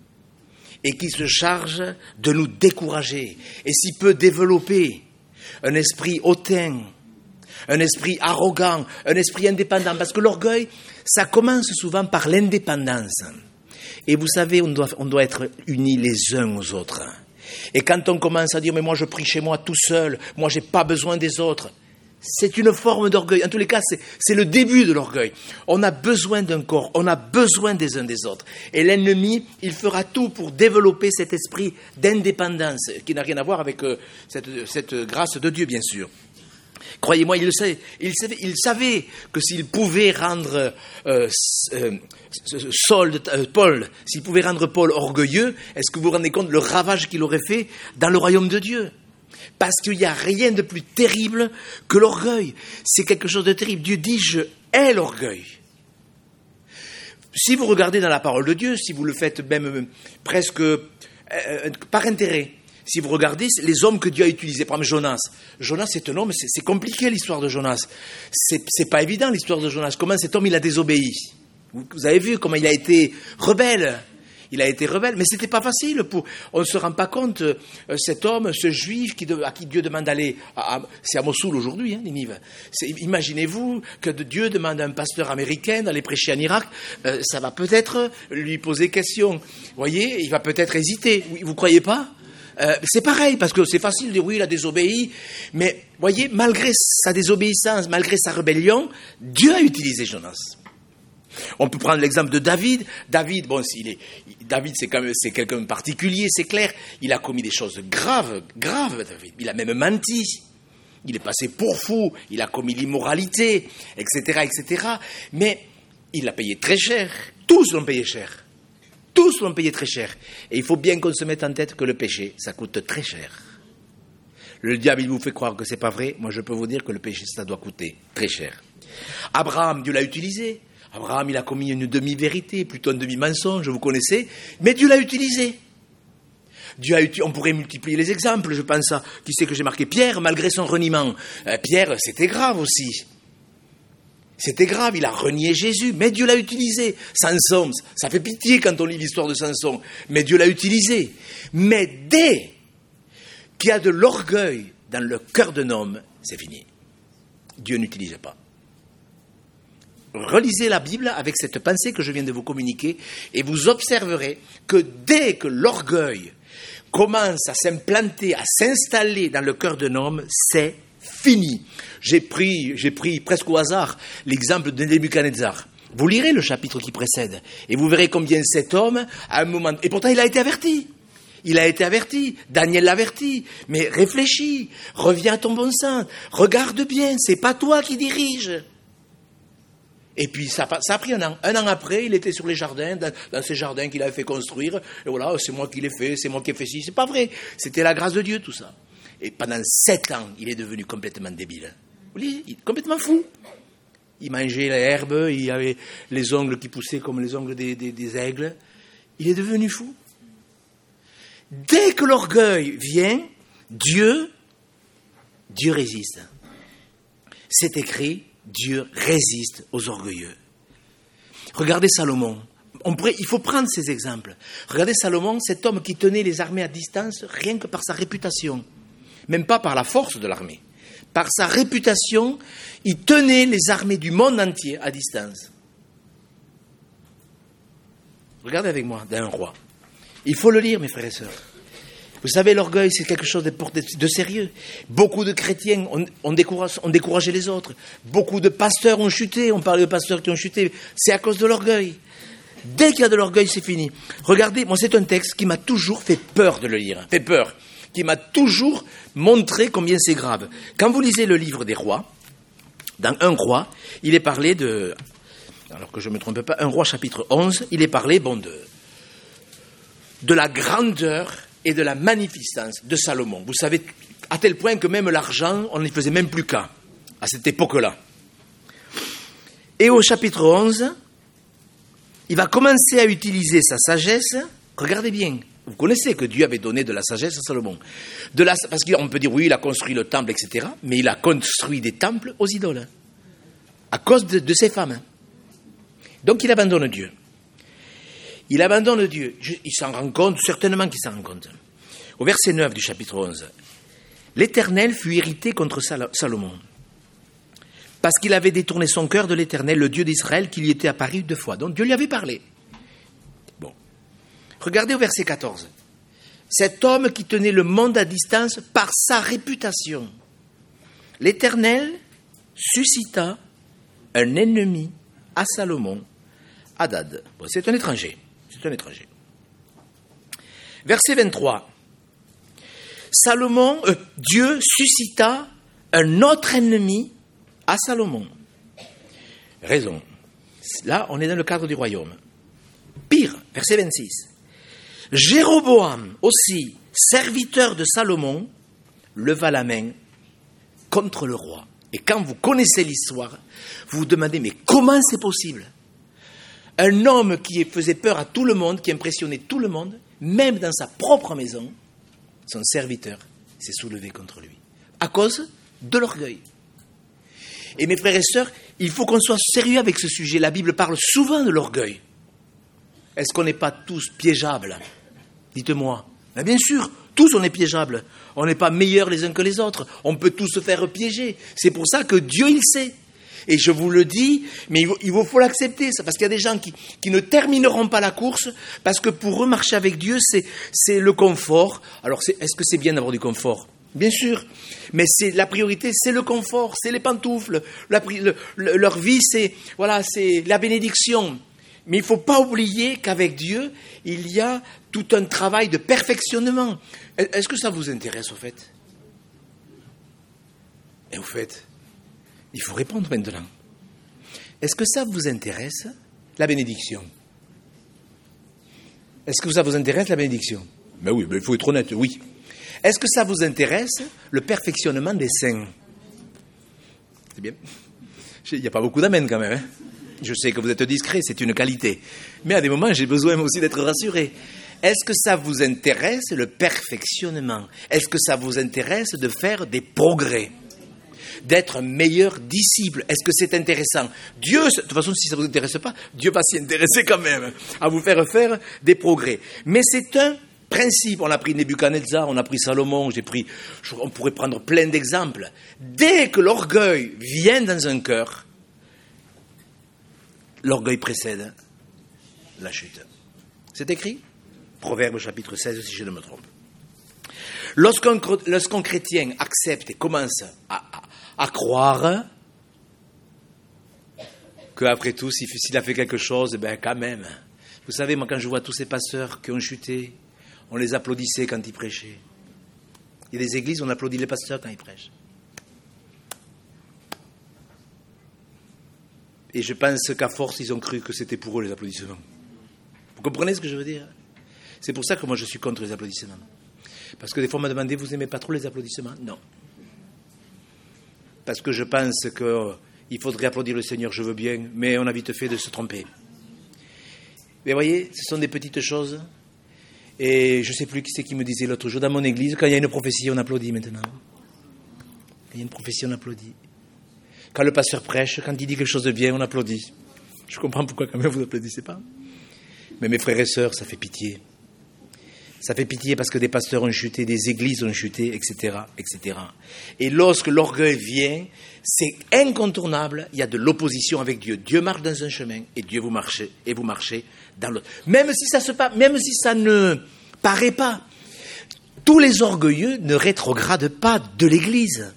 Et qui se charge de nous décourager, et s'il peut développer un esprit hautain, un esprit arrogant, un esprit indépendant, parce que l'orgueil, ça commence souvent par l'indépendance. Et vous savez, on doit, on doit être unis les uns aux autres. Et quand on commence à dire, mais moi je prie chez moi tout seul, moi j'ai pas besoin des autres, c'est une forme d'orgueil. En tous les cas, c'est, c'est le début de l'orgueil. On a besoin d'un corps, on a besoin des uns des autres. Et l'ennemi, il fera tout pour développer cet esprit d'indépendance, qui n'a rien à voir avec euh, cette, cette grâce de Dieu, bien sûr. Croyez-moi, il le sait. Il savait, il savait que s'il pouvait rendre euh, euh, Saul, euh, Paul, s'il pouvait rendre Paul orgueilleux, est-ce que vous vous rendez compte le ravage qu'il aurait fait dans le royaume de Dieu ? Parce qu'il n'y a rien de plus terrible que l'orgueil. C'est quelque chose de terrible. Dieu dit, je hais l'orgueil. Si vous regardez dans la parole de Dieu, si vous le faites même presque euh, par intérêt, si vous regardez les hommes que Dieu a utilisés, par exemple Jonas. Jonas, c'est un homme, c'est, c'est compliqué l'histoire de Jonas. C'est, c'est pas évident l'histoire de Jonas. Comment cet homme, il a désobéi. Vous, vous avez vu comment il a été rebelle. il a été rebelle, mais c'était pas facile. Pour, on ne se rend pas compte, euh, cet homme, ce juif qui de, à qui Dieu demande d'aller, à, à, c'est à Mossoul aujourd'hui, hein, Ninive. C'est, imaginez-vous que de Dieu demande à un pasteur américain d'aller prêcher en Irak, euh, ça va peut-être lui poser question. Vous voyez, il va peut-être hésiter. Vous croyez pas? Euh, c'est pareil, parce que c'est facile de dire oui, il a désobéi, mais voyez, malgré sa désobéissance, malgré sa rébellion, Dieu a utilisé Jonas. On peut prendre l'exemple de David. David, bon, s'il est, David, c'est quand même, c'est quelqu'un de particulier, c'est clair. Il a commis des choses graves, graves, David. Il a même menti. Il est passé pour fou. Il a commis l'immoralité, et cetera, et cetera. Mais il l'a payé très cher. Tous l'ont payé cher. Tous l'ont payé très cher. Et il faut bien qu'on se mette en tête que le péché, ça coûte très cher. Le diable, il vous fait croire que c'est pas vrai. Moi, je peux vous dire que le péché, ça doit coûter très cher. Abraham, Dieu l'a utilisé. Abraham, il a commis une demi-vérité, plutôt un demi-mensonge, vous connaissez, mais Dieu l'a utilisé. Dieu a uti- on pourrait multiplier les exemples, je pense à, qui c'est que j'ai marqué, Pierre, malgré son reniement. Euh, Pierre, c'était grave aussi. C'était grave, il a renié Jésus, mais Dieu l'a utilisé. Samson, ça fait pitié quand on lit l'histoire de Samson, mais Dieu l'a utilisé. Mais dès qu'il y a de l'orgueil dans le cœur d'un homme, c'est fini. Dieu n'utilise pas. Relisez la Bible avec cette pensée que je viens de vous communiquer et vous observerez que dès que l'orgueil commence à s'implanter, à s'installer dans le cœur d'un homme, c'est fini. J'ai pris, j'ai pris presque au hasard l'exemple de Nebuchadnezzar. Vous lirez le chapitre qui précède et vous verrez combien cet homme, à un moment... Et pourtant, il a été averti. Il a été averti. Daniel l'avertit. Mais réfléchis, reviens à ton bon sens, regarde bien, c'est pas toi qui dirige. Et puis ça, ça a pris un an. Un an après, il était sur les jardins, dans, dans ces jardins qu'il avait fait construire. Et voilà, c'est moi qui l'ai fait, c'est moi qui ai fait ci. C'est pas vrai. C'était la grâce de Dieu, tout ça. Et pendant sept ans, il est devenu complètement débile. Vous voyez, complètement fou. Il mangeait l'herbe, il avait les ongles qui poussaient comme les ongles des, des, des aigles. Il est devenu fou. Dès que l'orgueil vient, Dieu, Dieu résiste. C'est écrit... Dieu résiste aux orgueilleux. Regardez Salomon. On pourrait, il faut prendre ces exemples. Regardez Salomon, cet homme qui tenait les armées à distance rien que par sa réputation. Même pas par la force de l'armée. Par sa réputation, il tenait les armées du monde entier à distance. Regardez avec moi, d'un roi. Il faut le lire, mes frères et sœurs. Vous savez, l'orgueil, c'est quelque chose de, de sérieux. Beaucoup de chrétiens ont, ont, découragé, ont découragé les autres. Beaucoup de pasteurs ont chuté. On parle de pasteurs qui ont chuté. C'est à cause de l'orgueil. Dès qu'il y a de l'orgueil, c'est fini. Regardez, moi, c'est un texte qui m'a toujours fait peur de le lire. Fait peur. Qui m'a toujours montré combien c'est grave. Quand vous lisez le livre des rois, dans un roi, il est parlé de... Alors que je ne me trompe pas, un roi chapitre onze, il est parlé, bon, de... de la grandeur... et de la magnificence de Salomon. Vous savez, à tel point que même l'argent, on n'y faisait même plus cas, à cette époque-là. Et au chapitre onze, il va commencer à utiliser sa sagesse. Regardez bien, vous connaissez que Dieu avait donné de la sagesse à Salomon. De la, parce qu'on peut dire, oui, il a construit le temple, et cetera, mais il a construit des temples aux idoles, à cause de, de ses femmes. Donc il abandonne Dieu. Il abandonne Dieu. Il s'en rend compte, certainement qu'il s'en rend compte. Au verset neuf du chapitre onze, l'Éternel fut irrité contre Salomon, parce qu'il avait détourné son cœur de l'Éternel, le Dieu d'Israël, qui lui était apparu deux fois. Donc Dieu lui avait parlé. Bon. Regardez au verset quatorze. Cet homme qui tenait le monde à distance par sa réputation, l'Éternel suscita un ennemi à Salomon, Hadad. Bon, c'est un étranger. C'est un étranger. Verset vingt-trois. Salomon, euh, Dieu suscita un autre ennemi à Salomon. Raison. Là, on est dans le cadre du royaume. Pire, verset vingt-six. Jéroboam, aussi, serviteur de Salomon, leva la main contre le roi. Et quand vous connaissez l'histoire, vous vous demandez, mais comment c'est possible ? Un homme qui faisait peur à tout le monde, qui impressionnait tout le monde, même dans sa propre maison, son serviteur s'est soulevé contre lui, à cause de l'orgueil. Et mes frères et sœurs, il faut qu'on soit sérieux avec ce sujet. La Bible parle souvent de l'orgueil. Est-ce qu'on n'est pas tous piégeables? Dites-moi. Mais bien sûr, tous on est piégeables. On n'est pas meilleurs les uns que les autres. On peut tous se faire piéger. C'est pour ça que Dieu, il sait. Et je vous le dis, mais il, il faut l'accepter, ça, parce qu'il y a des gens qui, qui ne termineront pas la course, parce que pour eux, marcher avec Dieu, c'est, c'est le confort. Alors, c'est, est-ce que c'est bien d'avoir du confort? Bien sûr, mais c'est, la priorité, c'est le confort, c'est les pantoufles. La, le, le, leur vie, c'est, voilà, c'est la bénédiction. Mais il ne faut pas oublier qu'avec Dieu, il y a tout un travail de perfectionnement. Est-ce que ça vous intéresse, au fait? Et au fait, il faut répondre maintenant. Est-ce que ça vous intéresse, la bénédiction? Est-ce que ça vous intéresse, la bénédiction? Ben oui, ben il faut être honnête, oui. Est-ce que ça vous intéresse, le perfectionnement des saints? C'est bien. Il n'y a pas beaucoup d'amens quand même. Hein? Je sais que vous êtes discret, c'est une qualité. Mais à des moments, j'ai besoin aussi d'être rassuré. Est-ce que ça vous intéresse, le perfectionnement? Est-ce que ça vous intéresse de faire des progrès? D'être un meilleur disciple? Est-ce que c'est intéressant? Dieu, de toute façon, si ça ne vous intéresse pas, Dieu va s'y intéresser quand même, à vous faire faire des progrès. Mais c'est un principe. On a pris Nebuchadnezzar, on a pris Salomon, j'ai pris, on pourrait prendre plein d'exemples. Dès que l'orgueil vient dans un cœur, l'orgueil précède la chute. C'est écrit? Proverbe chapitre seize, si je ne me trompe. Lorsqu'un, lorsqu'un chrétien accepte et commence à, à, à croire qu'après tout, s'il a fait quelque chose, ben quand même. Vous savez, moi, quand je vois tous ces pasteurs qui ont chuté, on les applaudissait quand ils prêchaient. Il y a des églises où on applaudit les pasteurs quand ils prêchent. Et je pense qu'à force, ils ont cru que c'était pour eux les applaudissements. Vous comprenez ce que je veux dire? C'est pour ça que moi je suis contre les applaudissements. Parce que des fois on m'a demandé, vous n'aimez pas trop les applaudissements? Non. Parce que je pense qu'il faudrait applaudir le Seigneur, je veux bien, mais on a vite fait de se tromper. Mais vous voyez, ce sont des petites choses. Et je ne sais plus qui c'est qui me disait l'autre jour, dans mon église, quand il y a une prophétie, on applaudit maintenant. Quand il y a une prophétie, on applaudit. Quand le pasteur prêche, quand il dit quelque chose de bien, on applaudit. Je comprends pourquoi quand même vous n'applaudissez pas. Mais mes frères et sœurs, ça fait pitié. Ça fait pitié parce que des pasteurs ont chuté, des églises ont chuté, et cetera, et cetera. Et lorsque l'orgueil vient, c'est incontournable, il y a de l'opposition avec Dieu. Dieu marche dans un chemin et Dieu vous marchez, et vous marchez dans l'autre. Même si ça se passe, même si ça ne paraît pas, tous les orgueilleux ne rétrogradent pas de l'Église.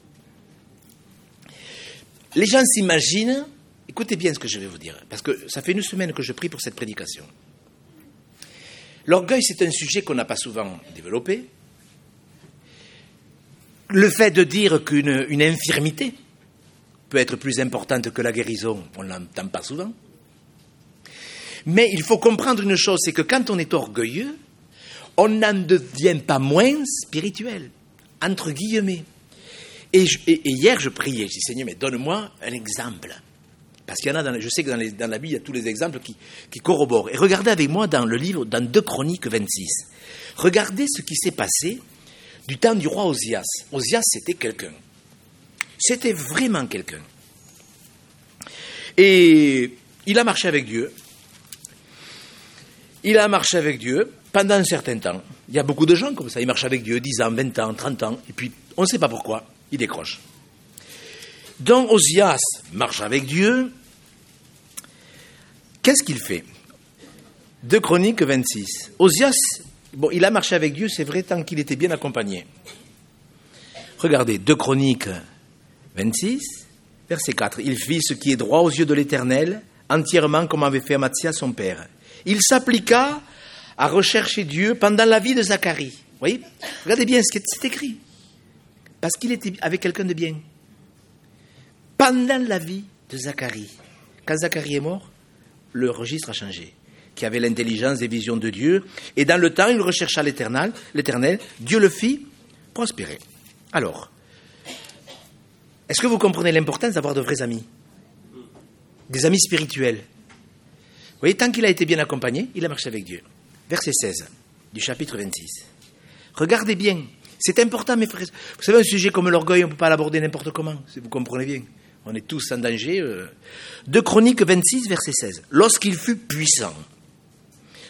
Les gens s'imaginent, écoutez bien ce que je vais vous dire, parce que ça fait une semaine que je prie pour cette prédication. L'orgueil, c'est un sujet qu'on n'a pas souvent développé. Le fait de dire qu'une une infirmité peut être plus importante que la guérison, on ne l'entend pas souvent. Mais il faut comprendre une chose, c'est que quand on est orgueilleux, on n'en devient pas moins spirituel, entre guillemets. Et, je, et, et hier, je priais, je dis, Seigneur, mais donne-moi un exemple. Parce qu'il y en a, dans, je sais que dans, les, dans la Bible, il y a tous les exemples qui, qui corroborent. Et regardez avec moi dans le livre, dans deux Chroniques vingt-six. Regardez ce qui s'est passé du temps du roi Osias. Osias, c'était quelqu'un. C'était vraiment quelqu'un. Et il a marché avec Dieu. Il a marché avec Dieu pendant un certain temps. Il y a beaucoup de gens comme ça. Ils marchent avec Dieu dix ans, vingt ans, trente ans. Et puis, on ne sait pas pourquoi, il décroche. Donc, Osias marche avec Dieu. Qu'est-ce qu'il fait? deux Chroniques vingt-six. Osias, bon, il a marché avec Dieu, c'est vrai, tant qu'il était bien accompagné. Regardez, deux Chroniques vingt-six, verset quatre. Il fit ce qui est droit aux yeux de l'Éternel, entièrement comme avait fait Amathia son père. Il s'appliqua à rechercher Dieu pendant la vie de Zacharie. Vous voyez? Regardez bien ce qui est écrit. Parce qu'il était avec quelqu'un de bien. Pendant la vie de Zacharie. Quand Zacharie est mort, le registre a changé. Qui avait l'intelligence et visions de Dieu. Et dans le temps, il rechercha l'Éternel. L'Éternel, Dieu le fit prospérer. Alors, est-ce que vous comprenez l'importance d'avoir de vrais amis? Des amis spirituels. Vous voyez, tant qu'il a été bien accompagné, il a marché avec Dieu. Verset seize du chapitre vingt-six. Regardez bien. C'est important, mes frères. Vous savez, un sujet comme l'orgueil, on ne peut pas l'aborder n'importe comment, si vous comprenez bien. On est tous en danger. Euh. deux Chroniques vingt-six, verset seize. Lorsqu'il fut puissant,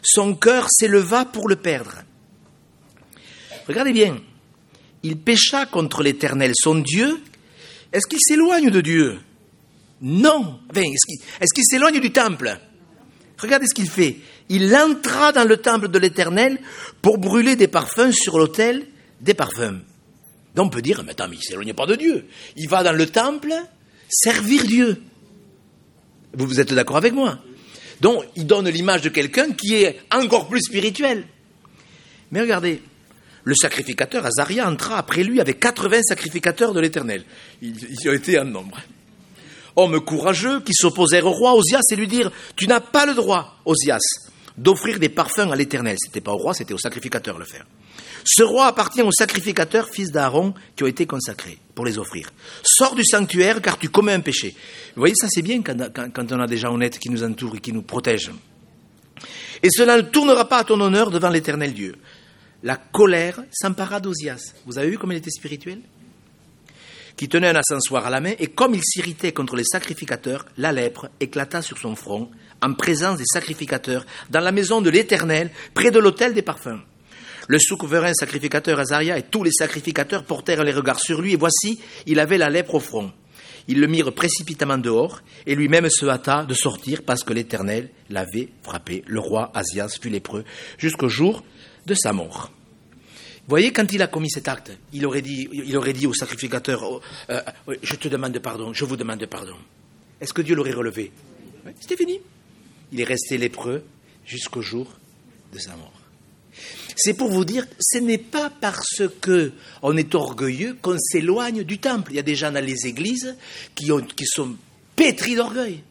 son cœur s'éleva pour le perdre. Regardez bien, il pécha contre l'Éternel, son Dieu. Est-ce qu'il s'éloigne de Dieu? Non. Enfin, est-ce qu'il, est-ce qu'il s'éloigne du temple? Regardez ce qu'il fait. Il entra dans le temple de l'Éternel pour brûler des parfums sur l'autel des parfums. Donc on peut dire, mais attends, mais il ne s'éloigne pas de Dieu. Il va dans le temple servir Dieu. Vous, vous êtes d'accord avec moi? Donc il donne l'image de quelqu'un qui est encore plus spirituel. Mais regardez, le sacrificateur Azaria entra après lui avec quatre-vingts sacrificateurs de l'Éternel. Ils, ils ont été en nombre. Hommes courageux qui s'opposèrent au roi Osias et lui dirent « Tu n'as pas le droit, Osias, d'offrir des parfums à l'Éternel. » Ce n'était pas au roi, c'était au sacrificateur le faire. Ce roi appartient aux sacrificateurs, fils d'Aaron, qui ont été consacrés pour les offrir. Sors du sanctuaire car tu commets un péché. Vous voyez, ça c'est bien quand, quand, quand on a des gens honnêtes qui nous entourent et qui nous protègent. Et cela ne tournera pas à ton honneur devant l'Éternel Dieu. La colère s'empara d'Osias. Vous avez vu comme il était spirituel ? Qui tenait un encensoir à la main, et comme il s'irritait contre les sacrificateurs, la lèpre éclata sur son front, en présence des sacrificateurs, dans la maison de l'Éternel, près de l'autel des parfums. Le souverain sacrificateur Azaria et tous les sacrificateurs portèrent les regards sur lui, et voici, il avait la lèpre au front. Ils le mirent précipitamment dehors, et lui-même se hâta de sortir, parce que l'Éternel l'avait frappé. Le roi Asias fut lépreux, jusqu'au jour de sa mort. Vous voyez, quand il a commis cet acte, il aurait dit, il aurait dit au sacrificateur, oh, euh, « Je te demande pardon, je vous demande pardon. » Est-ce que Dieu l'aurait relevé? Oui, c'était fini. Il est resté lépreux jusqu'au jour de sa mort. C'est pour vous dire, ce n'est pas parce qu'on est orgueilleux qu'on s'éloigne du temple. Il y a des gens dans les églises qui, ont, qui sont pétris d'orgueil.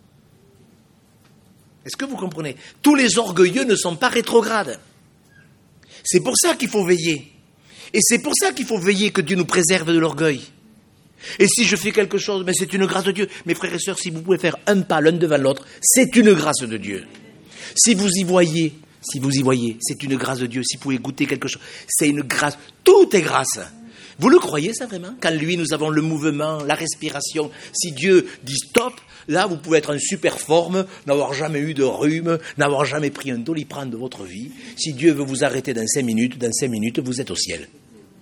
Est-ce que vous comprenez? Tous les orgueilleux ne sont pas rétrogrades. C'est pour ça qu'il faut veiller. Et c'est pour ça qu'il faut veiller que Dieu nous préserve de l'orgueil. Et si je fais quelque chose, mais c'est une grâce de Dieu. Mes frères et sœurs, si vous pouvez faire un pas l'un devant l'autre, c'est une grâce de Dieu. Si vous y voyez, si vous y voyez, c'est une grâce de Dieu. Si vous pouvez goûter quelque chose, c'est une grâce. Tout est grâce. Vous le croyez ça vraiment? Quand lui, nous avons le mouvement, la respiration. Si Dieu dit stop, là, vous pouvez être en super forme, n'avoir jamais eu de rhume, n'avoir jamais pris un doliprane de votre vie. Si Dieu veut vous arrêter dans cinq minutes, dans cinq minutes, vous êtes au ciel.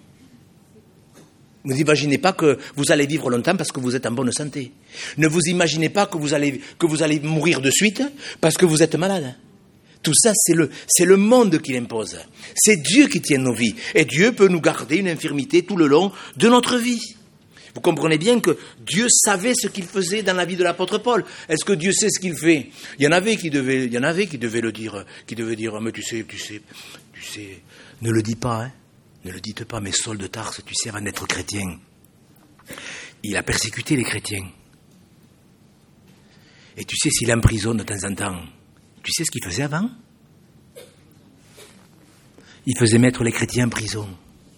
Ne vous imaginez pas que vous allez vivre longtemps parce que vous êtes en bonne santé. Ne vous imaginez pas que vous allez, que vous allez mourir de suite parce que vous êtes malade. Tout ça, c'est le, c'est le monde qui l'impose. C'est Dieu qui tient nos vies. Et Dieu peut nous garder une infirmité tout le long de notre vie. Vous comprenez bien que Dieu savait ce qu'il faisait dans la vie de l'apôtre Paul. Est-ce que Dieu sait ce qu'il fait? Il y en avait qui devaient, il y en avait qui devaient le dire, qui devaient dire, mais tu sais, tu sais, tu sais, ne le dis pas, hein. Ne le dites pas, mais Saul de Tarse, tu sais, avant d'être chrétien, il a persécuté les chrétiens. Et tu sais, s'il emprisonne de temps en temps, tu sais ce qu'il faisait avant? Il faisait mettre les chrétiens en prison.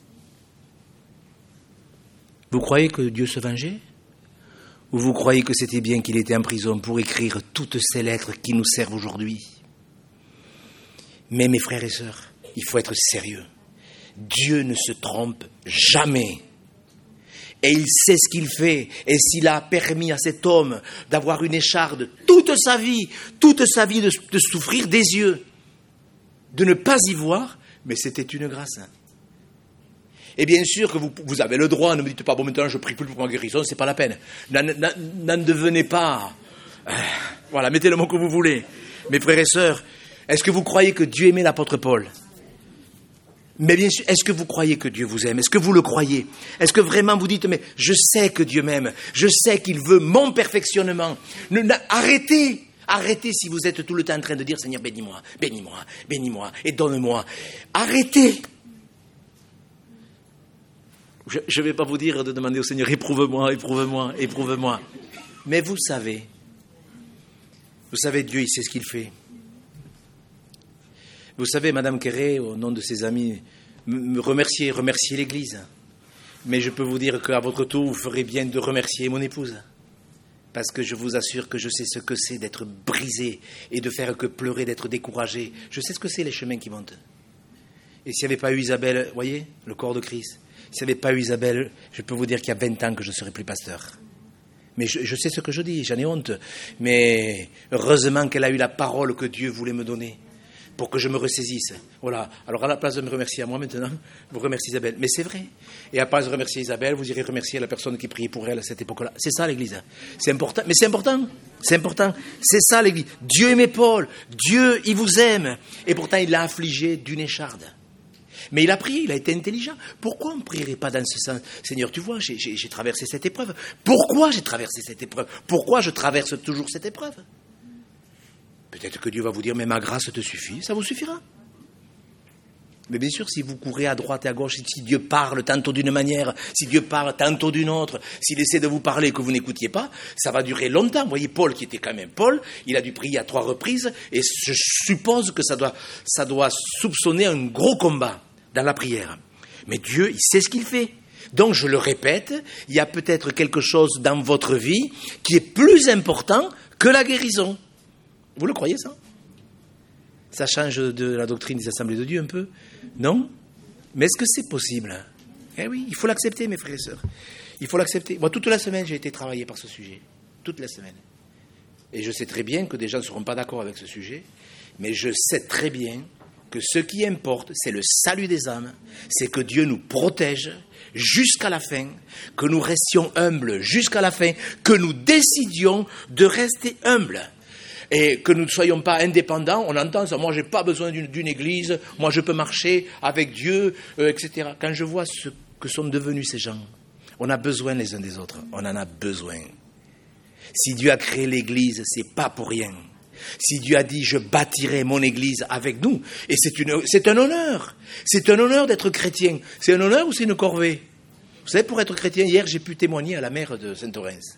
Vous croyez que Dieu se vengeait? Ou vous croyez que c'était bien qu'il était en prison pour écrire toutes ces lettres qui nous servent aujourd'hui? Mais mes frères et sœurs, il faut être sérieux. Dieu ne se trompe jamais. Et il sait ce qu'il fait. Et s'il a permis à cet homme d'avoir une écharde toute sa vie, toute sa vie de, de souffrir des yeux, de ne pas y voir, mais c'était une grâce. Et bien sûr que vous, vous avez le droit, ne me dites pas, bon maintenant je prie plus pour ma guérison, c'est pas la peine. N'en, n'en, n'en devenez pas. Euh, voilà, mettez le mot que vous voulez. Mes frères et sœurs, est-ce que vous croyez que Dieu aimait l'apôtre Paul? Mais bien sûr, est-ce que vous croyez que Dieu vous aime? Est-ce que vous le croyez? Est-ce que vraiment vous dites, mais je sais que Dieu m'aime, je sais qu'il veut mon perfectionnement. Ne, ne, arrêtez, arrêtez si vous êtes tout le temps en train de dire, Seigneur, bénis-moi, bénis-moi, bénis-moi, et donne-moi. Arrêtez. Je ne vais pas vous dire de demander au Seigneur, éprouve-moi, éprouve-moi, éprouve-moi. Mais vous savez, vous savez, Dieu, il sait ce qu'il fait. Vous savez, Madame Quéré, au nom de ses amis, me remercier, remercier l'Église. Mais je peux vous dire qu'à votre tour, vous ferez bien de remercier mon épouse. Parce que je vous assure que je sais ce que c'est d'être brisé et de faire que pleurer, d'être découragé. Je sais ce que c'est, les chemins qui montent. Et s'il n'y avait pas eu Isabelle, vous voyez, le corps de Christ, s'il n'y avait pas eu Isabelle, je peux vous dire qu'il y a vingt ans que je ne serais plus pasteur. Mais je, je sais ce que je dis, j'en ai honte. Mais heureusement qu'elle a eu la parole que Dieu voulait me donner. pour que je me ressaisisse. Voilà. Alors, à la place de me remercier à moi maintenant, vous remerciez Isabelle. Mais c'est vrai. Et à la place de remercier Isabelle, vous irez remercier la personne qui priait pour elle à cette époque-là. C'est ça, l'Église. C'est important. Mais c'est important. C'est important. C'est ça, l'Église. Dieu aimait Paul. Dieu, il vous aime. Et pourtant, il l'a affligé d'une écharde. Mais il a prié, il a été intelligent. Pourquoi on ne prierait pas dans ce sens? Seigneur, tu vois, j'ai, j'ai, j'ai traversé cette épreuve. Pourquoi j'ai traversé cette épreuve? Pourquoi je traverse toujours cette épreuve? Peut-être que Dieu va vous dire, mais ma grâce te suffit, ça vous suffira. Mais bien sûr, si vous courez à droite et à gauche, si Dieu parle tantôt d'une manière, si Dieu parle tantôt d'une autre, s'il essaie de vous parler et que vous n'écoutiez pas, ça va durer longtemps. Vous voyez, Paul, qui était quand même Paul, il a dû prier à trois reprises, et je suppose que ça doit, ça doit soupçonner un gros combat dans la prière. Mais Dieu, il sait ce qu'il fait. Donc, je le répète, il y a peut-être quelque chose dans votre vie qui est plus important que la guérison. Vous le croyez, ça? Ça change de la doctrine des assemblées de Dieu un peu? Non? Mais est-ce que c'est possible? Eh oui, il faut l'accepter, mes frères et sœurs. Il faut l'accepter. Moi, toute la semaine, j'ai été travaillé par ce sujet. Toute la semaine. Et je sais très bien que des gens ne seront pas d'accord avec ce sujet, mais je sais très bien que ce qui importe, c'est le salut des âmes, c'est que Dieu nous protège jusqu'à la fin, que nous restions humbles jusqu'à la fin, que nous décidions de rester humbles. Et que nous ne soyons pas indépendants, on entend ça, moi j'ai pas besoin d'une, d'une église, moi je peux marcher avec Dieu, euh, et cetera. Quand je vois ce que sont devenus ces gens, on a besoin les uns des autres, on en a besoin. Si Dieu a créé l'église, c'est pas pour rien. Si Dieu a dit, je bâtirai mon église avec nous, et c'est, une, c'est un honneur, c'est un honneur d'être chrétien. C'est un honneur ou c'est une corvée? Vous savez, pour être chrétien, hier j'ai pu témoigner à la mère de Saint-Orens.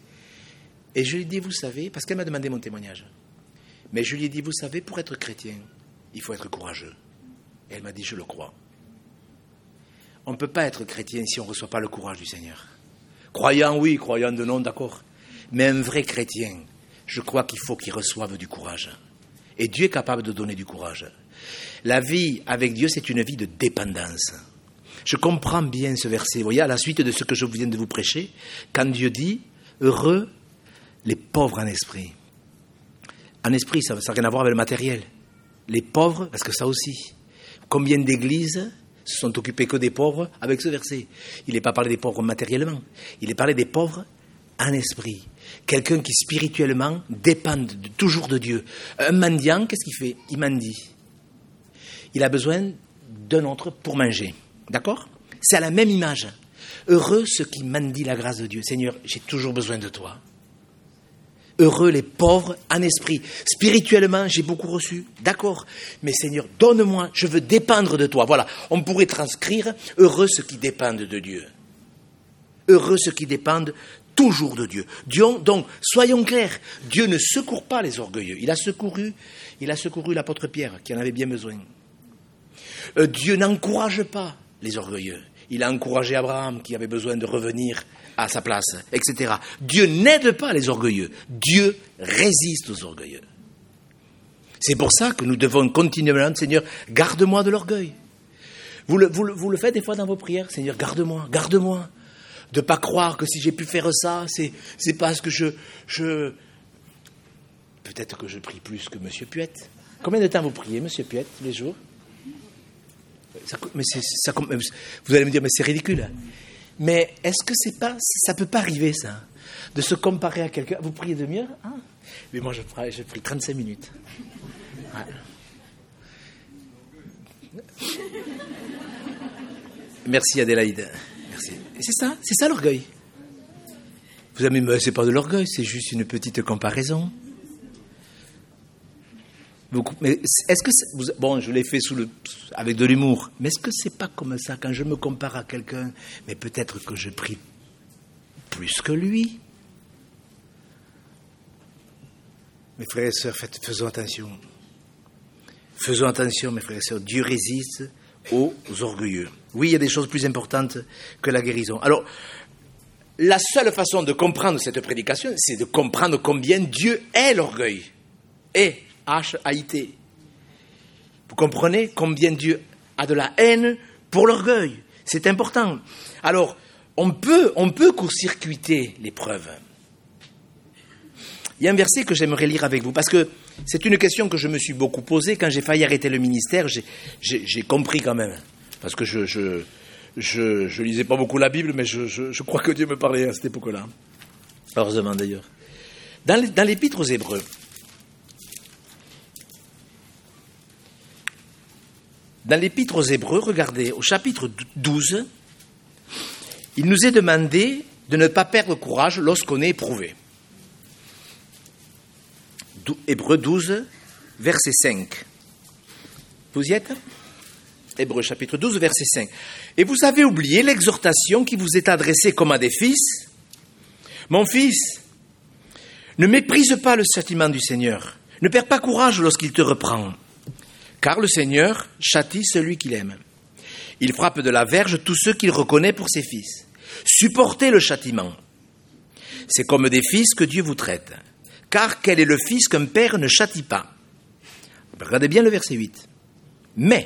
Et je lui ai dit, vous savez, parce qu'elle m'a demandé mon témoignage, mais je lui ai dit, vous savez, pour être chrétien, il faut être courageux. Et elle m'a dit, je le crois. On ne peut pas être chrétien si on ne reçoit pas le courage du Seigneur. Croyant, oui, croyant de non, d'accord. Mais un vrai chrétien, je crois qu'il faut qu'il reçoive du courage. Et Dieu est capable de donner du courage. La vie avec Dieu, c'est une vie de dépendance. Je comprends bien ce verset. Vous voyez, à la suite de ce que je viens de vous prêcher, quand Dieu dit, heureux les pauvres en esprit. En esprit, ça n'a rien à voir avec le matériel. Les pauvres, parce que ça aussi. Combien d'églises se sont occupées que des pauvres avec ce verset? Il n'est pas parlé des pauvres matériellement. Il est parlé des pauvres en esprit. Quelqu'un qui spirituellement dépend de, toujours de Dieu. Un mendiant, qu'est-ce qu'il fait? Il mendie. Il a besoin d'un autre pour manger. D'accord? C'est à la même image. Heureux ceux qui mendient la grâce de Dieu. Seigneur, j'ai toujours besoin de toi. Heureux les pauvres en esprit. Spirituellement, j'ai beaucoup reçu. D'accord. Mais Seigneur, donne-moi, je veux dépendre de toi. Voilà. On pourrait transcrire heureux ceux qui dépendent de Dieu. Heureux ceux qui dépendent toujours de Dieu. Dieu. Donc, soyons clairs. Dieu ne secourt pas les orgueilleux. Il a secouru, il a secouru l'apôtre Pierre, qui en avait bien besoin. Euh, Dieu n'encourage pas les orgueilleux. Il a encouragé Abraham, qui avait besoin de revenir à sa place, et cetera. Dieu n'aide pas les orgueilleux. Dieu résiste aux orgueilleux. C'est pour ça que nous devons continuellement, Seigneur, garde-moi de l'orgueil. Vous le, vous, le, vous le faites des fois dans vos prières, Seigneur, garde-moi, garde-moi. De ne pas croire que si j'ai pu faire ça, c'est, c'est parce que je, je... Peut-être que je prie plus que M. Puette. Combien de temps vous priez, M. Puette, tous les jours? ça, mais c'est, ça, Vous allez me dire, mais c'est ridicule. Mais est-ce que c'est pas, ça peut pas arriver, ça, de se comparer à quelqu'un? Vous priez demi-heure, hein? Mais moi, je prie, je prie trente-cinq minutes. Ouais. Merci Adélaïde. Merci. Et c'est ça, c'est ça l'orgueil. Vous avez, mais c'est pas de l'orgueil, c'est juste une petite comparaison. Beaucoup, mais est-ce que vous, bon, je l'ai fait sous le, avec de l'humour, mais est-ce que c'est pas comme ça quand je me compare à quelqu'un, mais peut-être que je prie plus que lui? Mes frères et sœurs, faites, faisons attention. Faisons attention, mes frères et sœurs. Dieu résiste aux orgueilleux. Oui, il y a des choses plus importantes que la guérison. Alors, la seule façon de comprendre cette prédication, c'est de comprendre combien Dieu est l'orgueil. Et H A I T. Vous comprenez combien Dieu a de la haine pour l'orgueil. C'est important. Alors, on peut, on peut court-circuiter l'épreuve. Il y a un verset que j'aimerais lire avec vous, parce que c'est une question que je me suis beaucoup posée. Quand j'ai failli arrêter le ministère, j'ai, j'ai, j'ai compris quand même. Parce que je je, je, je lisais pas beaucoup la Bible, mais je, je, je crois que Dieu me parlait à cette époque-là. Heureusement d'ailleurs. Dans, dans l'Épître aux Hébreux, dans l'Épître aux Hébreux, regardez, au chapitre douze, il nous est demandé de ne pas perdre courage lorsqu'on est éprouvé. Hébreux douze, verset cinq. Vous y êtes ? Hébreux chapitre douze, verset cinq. Et vous avez oublié l'exhortation qui vous est adressée comme à des fils. Mon fils, ne méprise pas le châtiment du Seigneur. Ne perds pas courage lorsqu'il te reprend. Car le Seigneur châtie celui qu'il aime. Il frappe de la verge tous ceux qu'il reconnaît pour ses fils. Supportez le châtiment. C'est comme des fils que Dieu vous traite. Car quel est le fils qu'un père ne châtie pas ? Regardez bien le verset huit. Mais,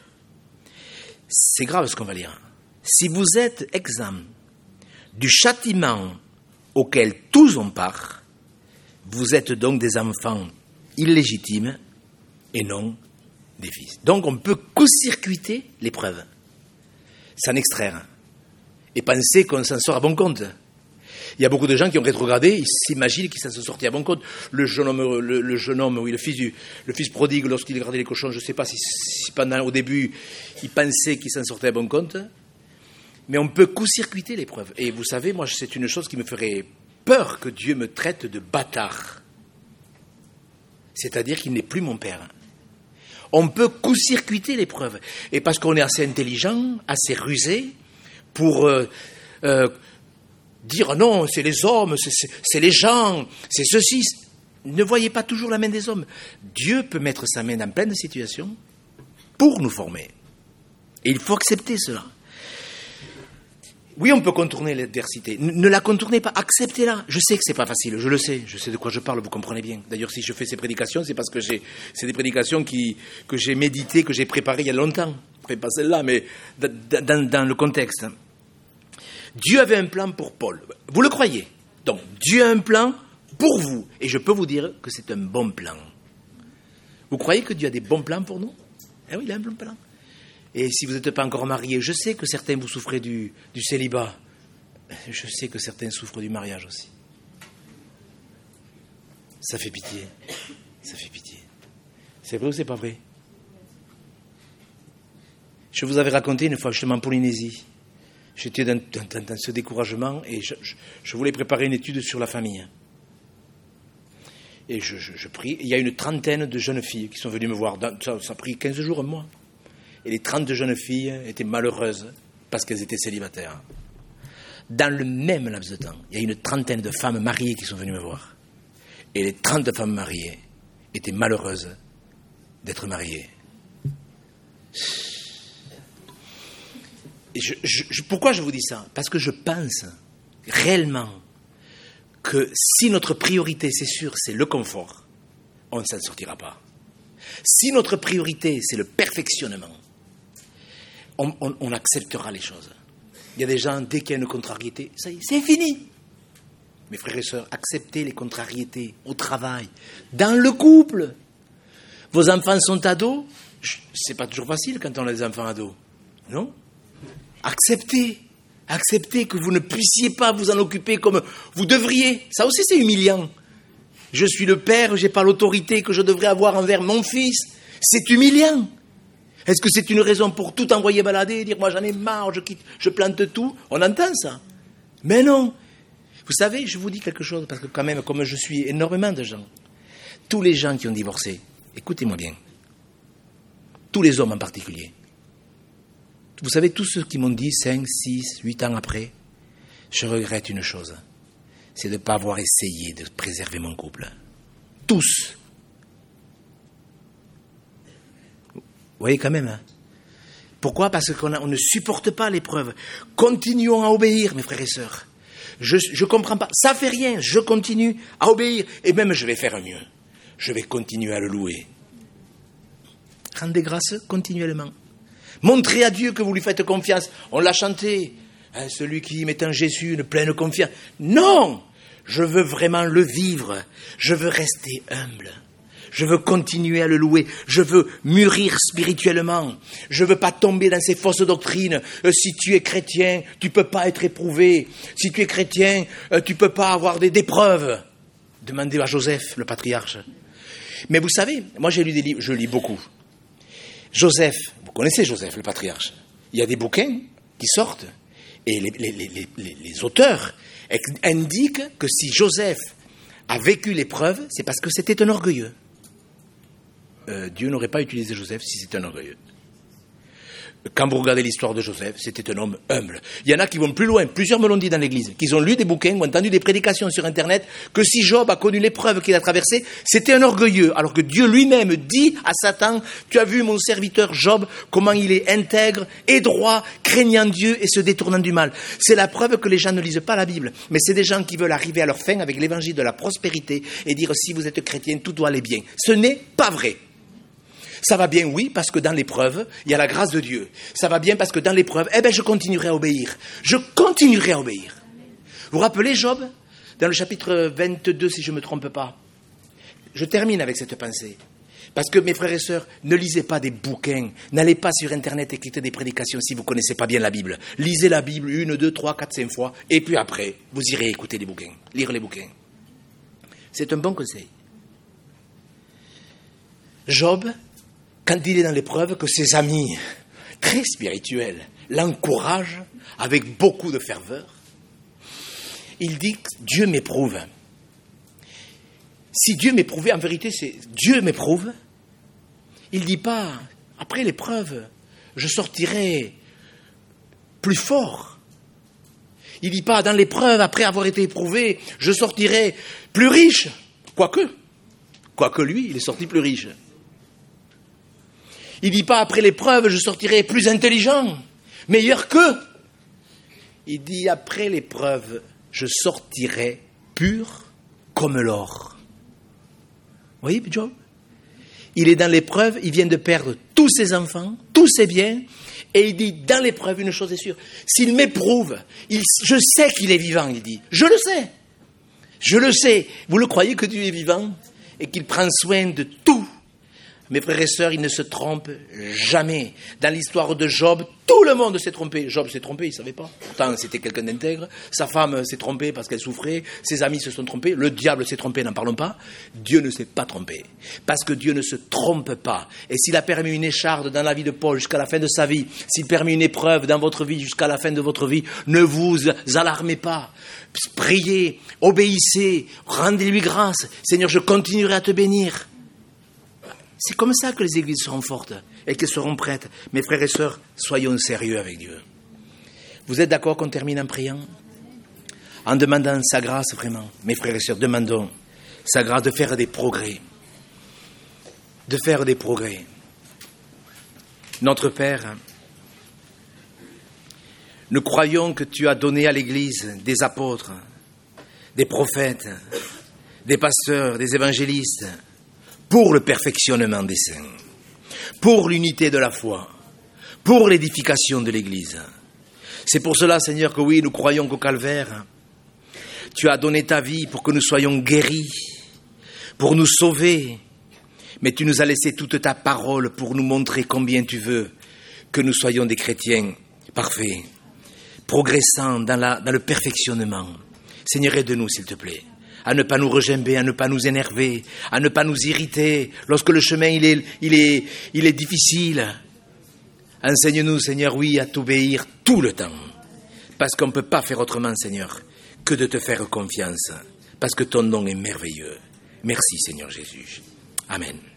c'est grave ce qu'on va lire. Si vous êtes exempt du châtiment auquel tous ont part, vous êtes donc des enfants illégitimes et non des fils. Donc on peut court-circuiter l'épreuve, s'en extraire et penser qu'on s'en sort à bon compte. Il y a beaucoup de gens qui ont rétrogradé, ils s'imaginent qu'ils s'en sont sortis à bon compte. Le jeune homme, le, le jeune homme, oui, le fils du, le fils prodigue, lorsqu'il gardait les cochons, je ne sais pas si, si pendant au début il pensait qu'il s'en sortait à bon compte, mais on peut court-circuiter l'épreuve. Et vous savez, moi, c'est une chose qui me ferait peur que Dieu me traite de bâtard. C'est-à-dire qu'il n'est plus mon père. On peut court-circuiter l'épreuve. Et parce qu'on est assez intelligent, assez rusé, pour euh, euh, dire non, c'est les hommes, c'est, c'est, c'est les gens, c'est ceci. Ne voyez pas toujours la main des hommes. Dieu peut mettre sa main dans plein de situations pour nous former. Et il faut accepter cela. Oui, on peut contourner l'adversité. Ne la contournez pas, acceptez-la. Je sais que c'est pas facile, je le sais, je sais de quoi je parle, vous comprenez bien. D'ailleurs, si je fais ces prédications, c'est parce que j'ai, c'est des prédications qui, que j'ai méditées, que j'ai préparées il y a longtemps. Après, pas celle-là, mais dans, dans, dans le contexte. Dieu avait un plan pour Paul. Vous le croyez ? Donc, Dieu a un plan pour vous. Et je peux vous dire que c'est un bon plan. Vous croyez que Dieu a des bons plans pour nous ? Eh oui, il a un bon plan. Et si vous n'êtes pas encore marié, je sais que certains vous souffrez du, du célibat. Je sais que certains souffrent du mariage aussi. Ça fait pitié. Ça fait pitié. C'est vrai ou c'est pas vrai ? Je vous avais raconté une fois justement en Polynésie. J'étais dans, dans, dans ce découragement et je, je, je voulais préparer une étude sur la famille. Et je, je, je prie. Il y a une trentaine de jeunes filles qui sont venues me voir. Dans, ça, ça a pris quinze jours, un mois. Et les trente jeunes filles étaient malheureuses parce qu'elles étaient célibataires. Dans le même laps de temps, il y a une trentaine de femmes mariées qui sont venues me voir. Et les trente femmes mariées étaient malheureuses d'être mariées. Et je, je, je, pourquoi je vous dis ça ? Parce que je pense réellement que si notre priorité, c'est sûr, c'est le confort, on ne s'en sortira pas. Si notre priorité, c'est le perfectionnement, On, on, on acceptera les choses. Il y a des gens, dès qu'il y a une contrariété, ça y est, c'est fini. Mes frères et sœurs, acceptez les contrariétés au travail, dans le couple. Vos enfants sont ados, c'est pas toujours facile quand on a des enfants ados, non ? Acceptez, acceptez que vous ne puissiez pas vous en occuper comme vous devriez. Ça aussi, c'est humiliant. Je suis le père, j'ai pas l'autorité que je devrais avoir envers mon fils. C'est humiliant. Est-ce que c'est une raison pour tout envoyer balader, dire moi j'en ai marre, je quitte, je plante tout ? On entend ça. Mais non. Vous savez, je vous dis quelque chose, parce que quand même, comme je suis énormément de gens, tous les gens qui ont divorcé, écoutez-moi bien, tous les hommes en particulier, vous savez, tous ceux qui m'ont dit cinq, six, huit ans après, je regrette une chose, c'est de ne pas avoir essayé de préserver mon couple. Tous. Vous voyez quand même, hein ? Pourquoi ? Parce qu'on a, on ne supporte pas l'épreuve. Continuons à obéir, mes frères et sœurs. Je ne comprends pas. Ça fait rien. Je continue à obéir. Et même, je vais faire mieux. Je vais continuer à le louer. Rendez grâce continuellement. Montrez à Dieu que vous lui faites confiance. On l'a chanté. Hein, celui qui met en Jésus une pleine confiance. Non ! Je veux vraiment le vivre. Je veux rester humble. Je veux continuer à le louer. Je veux mûrir spirituellement. Je ne veux pas tomber dans ces fausses doctrines. Euh, si tu es chrétien, tu ne peux pas être éprouvé. Si tu es chrétien, euh, tu ne peux pas avoir des, des preuves. Demandez à Joseph, le patriarche. Mais vous savez, moi j'ai lu des livres, je lis beaucoup. Joseph, vous connaissez Joseph, le patriarche. Il y a des bouquins qui sortent. Et les, les, les, les, les auteurs indiquent que si Joseph a vécu l'épreuve, c'est parce que c'était un orgueilleux. Euh, Dieu n'aurait pas utilisé Joseph si c'était un orgueilleux. Quand vous regardez l'histoire de Joseph, c'était un homme humble. Il y en a qui vont plus loin, plusieurs me l'ont dit dans l'église, qu'ils ont lu des bouquins ou entendu des prédications sur Internet, que si Job a connu l'épreuve qu'il a traversée, c'était un orgueilleux. Alors que Dieu lui-même dit à Satan, tu as vu mon serviteur Job, comment il est intègre et droit, craignant Dieu et se détournant du mal. C'est la preuve que les gens ne lisent pas la Bible, mais c'est des gens qui veulent arriver à leur fin avec l'évangile de la prospérité et dire si vous êtes chrétien, tout doit aller bien. Ce n'est pas vrai. Ça va bien, oui, parce que dans l'épreuve, il y a la grâce de Dieu. Ça va bien parce que dans l'épreuve, eh bien, je continuerai à obéir. Je continuerai à obéir. Vous vous rappelez Job, dans le chapitre vingt-deux, si je ne me trompe pas. Je termine avec cette pensée. Parce que, mes frères et sœurs, ne lisez pas des bouquins. N'allez pas sur Internet écouter des prédications si vous ne connaissez pas bien la Bible. Lisez la Bible une, deux, trois, quatre, cinq fois. Et puis après, vous irez écouter les bouquins, lire les bouquins. C'est un bon conseil. Job, quand il est dans l'épreuve, que ses amis, très spirituels, l'encouragent avec beaucoup de ferveur, il dit « Dieu m'éprouve ». Si Dieu m'éprouvait, en vérité, c'est « Dieu m'éprouve », il ne dit pas « Après l'épreuve, je sortirai plus fort ». Il ne dit pas « Dans l'épreuve, après avoir été éprouvé, je sortirai plus riche ». Quoique, quoique lui, il est sorti plus riche. Il ne dit pas, après l'épreuve, je sortirai plus intelligent, meilleur qu'eux. Il dit, après l'épreuve, je sortirai pur comme l'or. Vous voyez, Job ? Il est dans l'épreuve, il vient de perdre tous ses enfants, tous ses biens, et il dit, dans l'épreuve, une chose est sûre, s'il m'éprouve, il, je sais qu'il est vivant, il dit. Je le sais. Je le sais. Vous le croyez que Dieu est vivant et qu'il prend soin de tout? Mes frères et sœurs, il ne se trompe jamais. Dans l'histoire de Job, tout le monde s'est trompé. Job s'est trompé, il ne savait pas. Pourtant, c'était quelqu'un d'intègre. Sa femme s'est trompée parce qu'elle souffrait. Ses amis se sont trompés. Le diable s'est trompé, n'en parlons pas. Dieu ne s'est pas trompé. Parce que Dieu ne se trompe pas. Et s'il a permis une écharde dans la vie de Paul jusqu'à la fin de sa vie, s'il permet une épreuve dans votre vie jusqu'à la fin de votre vie, ne vous alarmez pas. Priez, obéissez, rendez-lui grâce. Seigneur, je continuerai à te bénir. C'est comme ça que les églises seront fortes et qu'elles seront prêtes. Mes frères et sœurs, soyons sérieux avec Dieu. Vous êtes d'accord qu'on termine en priant ? En demandant sa grâce vraiment. Mes frères et sœurs, demandons sa grâce de faire des progrès. De faire des progrès. Notre Père, nous croyons que tu as donné à l'Église des apôtres, des prophètes, des pasteurs, des évangélistes, pour le perfectionnement des saints, pour l'unité de la foi, pour l'édification de l'Église. C'est pour cela, Seigneur, que oui, nous croyons qu'au Calvaire, tu as donné ta vie pour que nous soyons guéris, pour nous sauver, mais tu nous as laissé toute ta parole pour nous montrer combien tu veux que nous soyons des chrétiens parfaits, progressant dans, la, dans le perfectionnement. Seigneur, aide-nous, s'il te plaît, à ne pas nous regimber, à ne pas nous énerver, à ne pas nous irriter lorsque le chemin il est, il est, il est difficile. Enseigne-nous, Seigneur, oui, à t'obéir tout le temps, parce qu'on ne peut pas faire autrement, Seigneur, que de te faire confiance, parce que ton nom est merveilleux. Merci, Seigneur Jésus. Amen.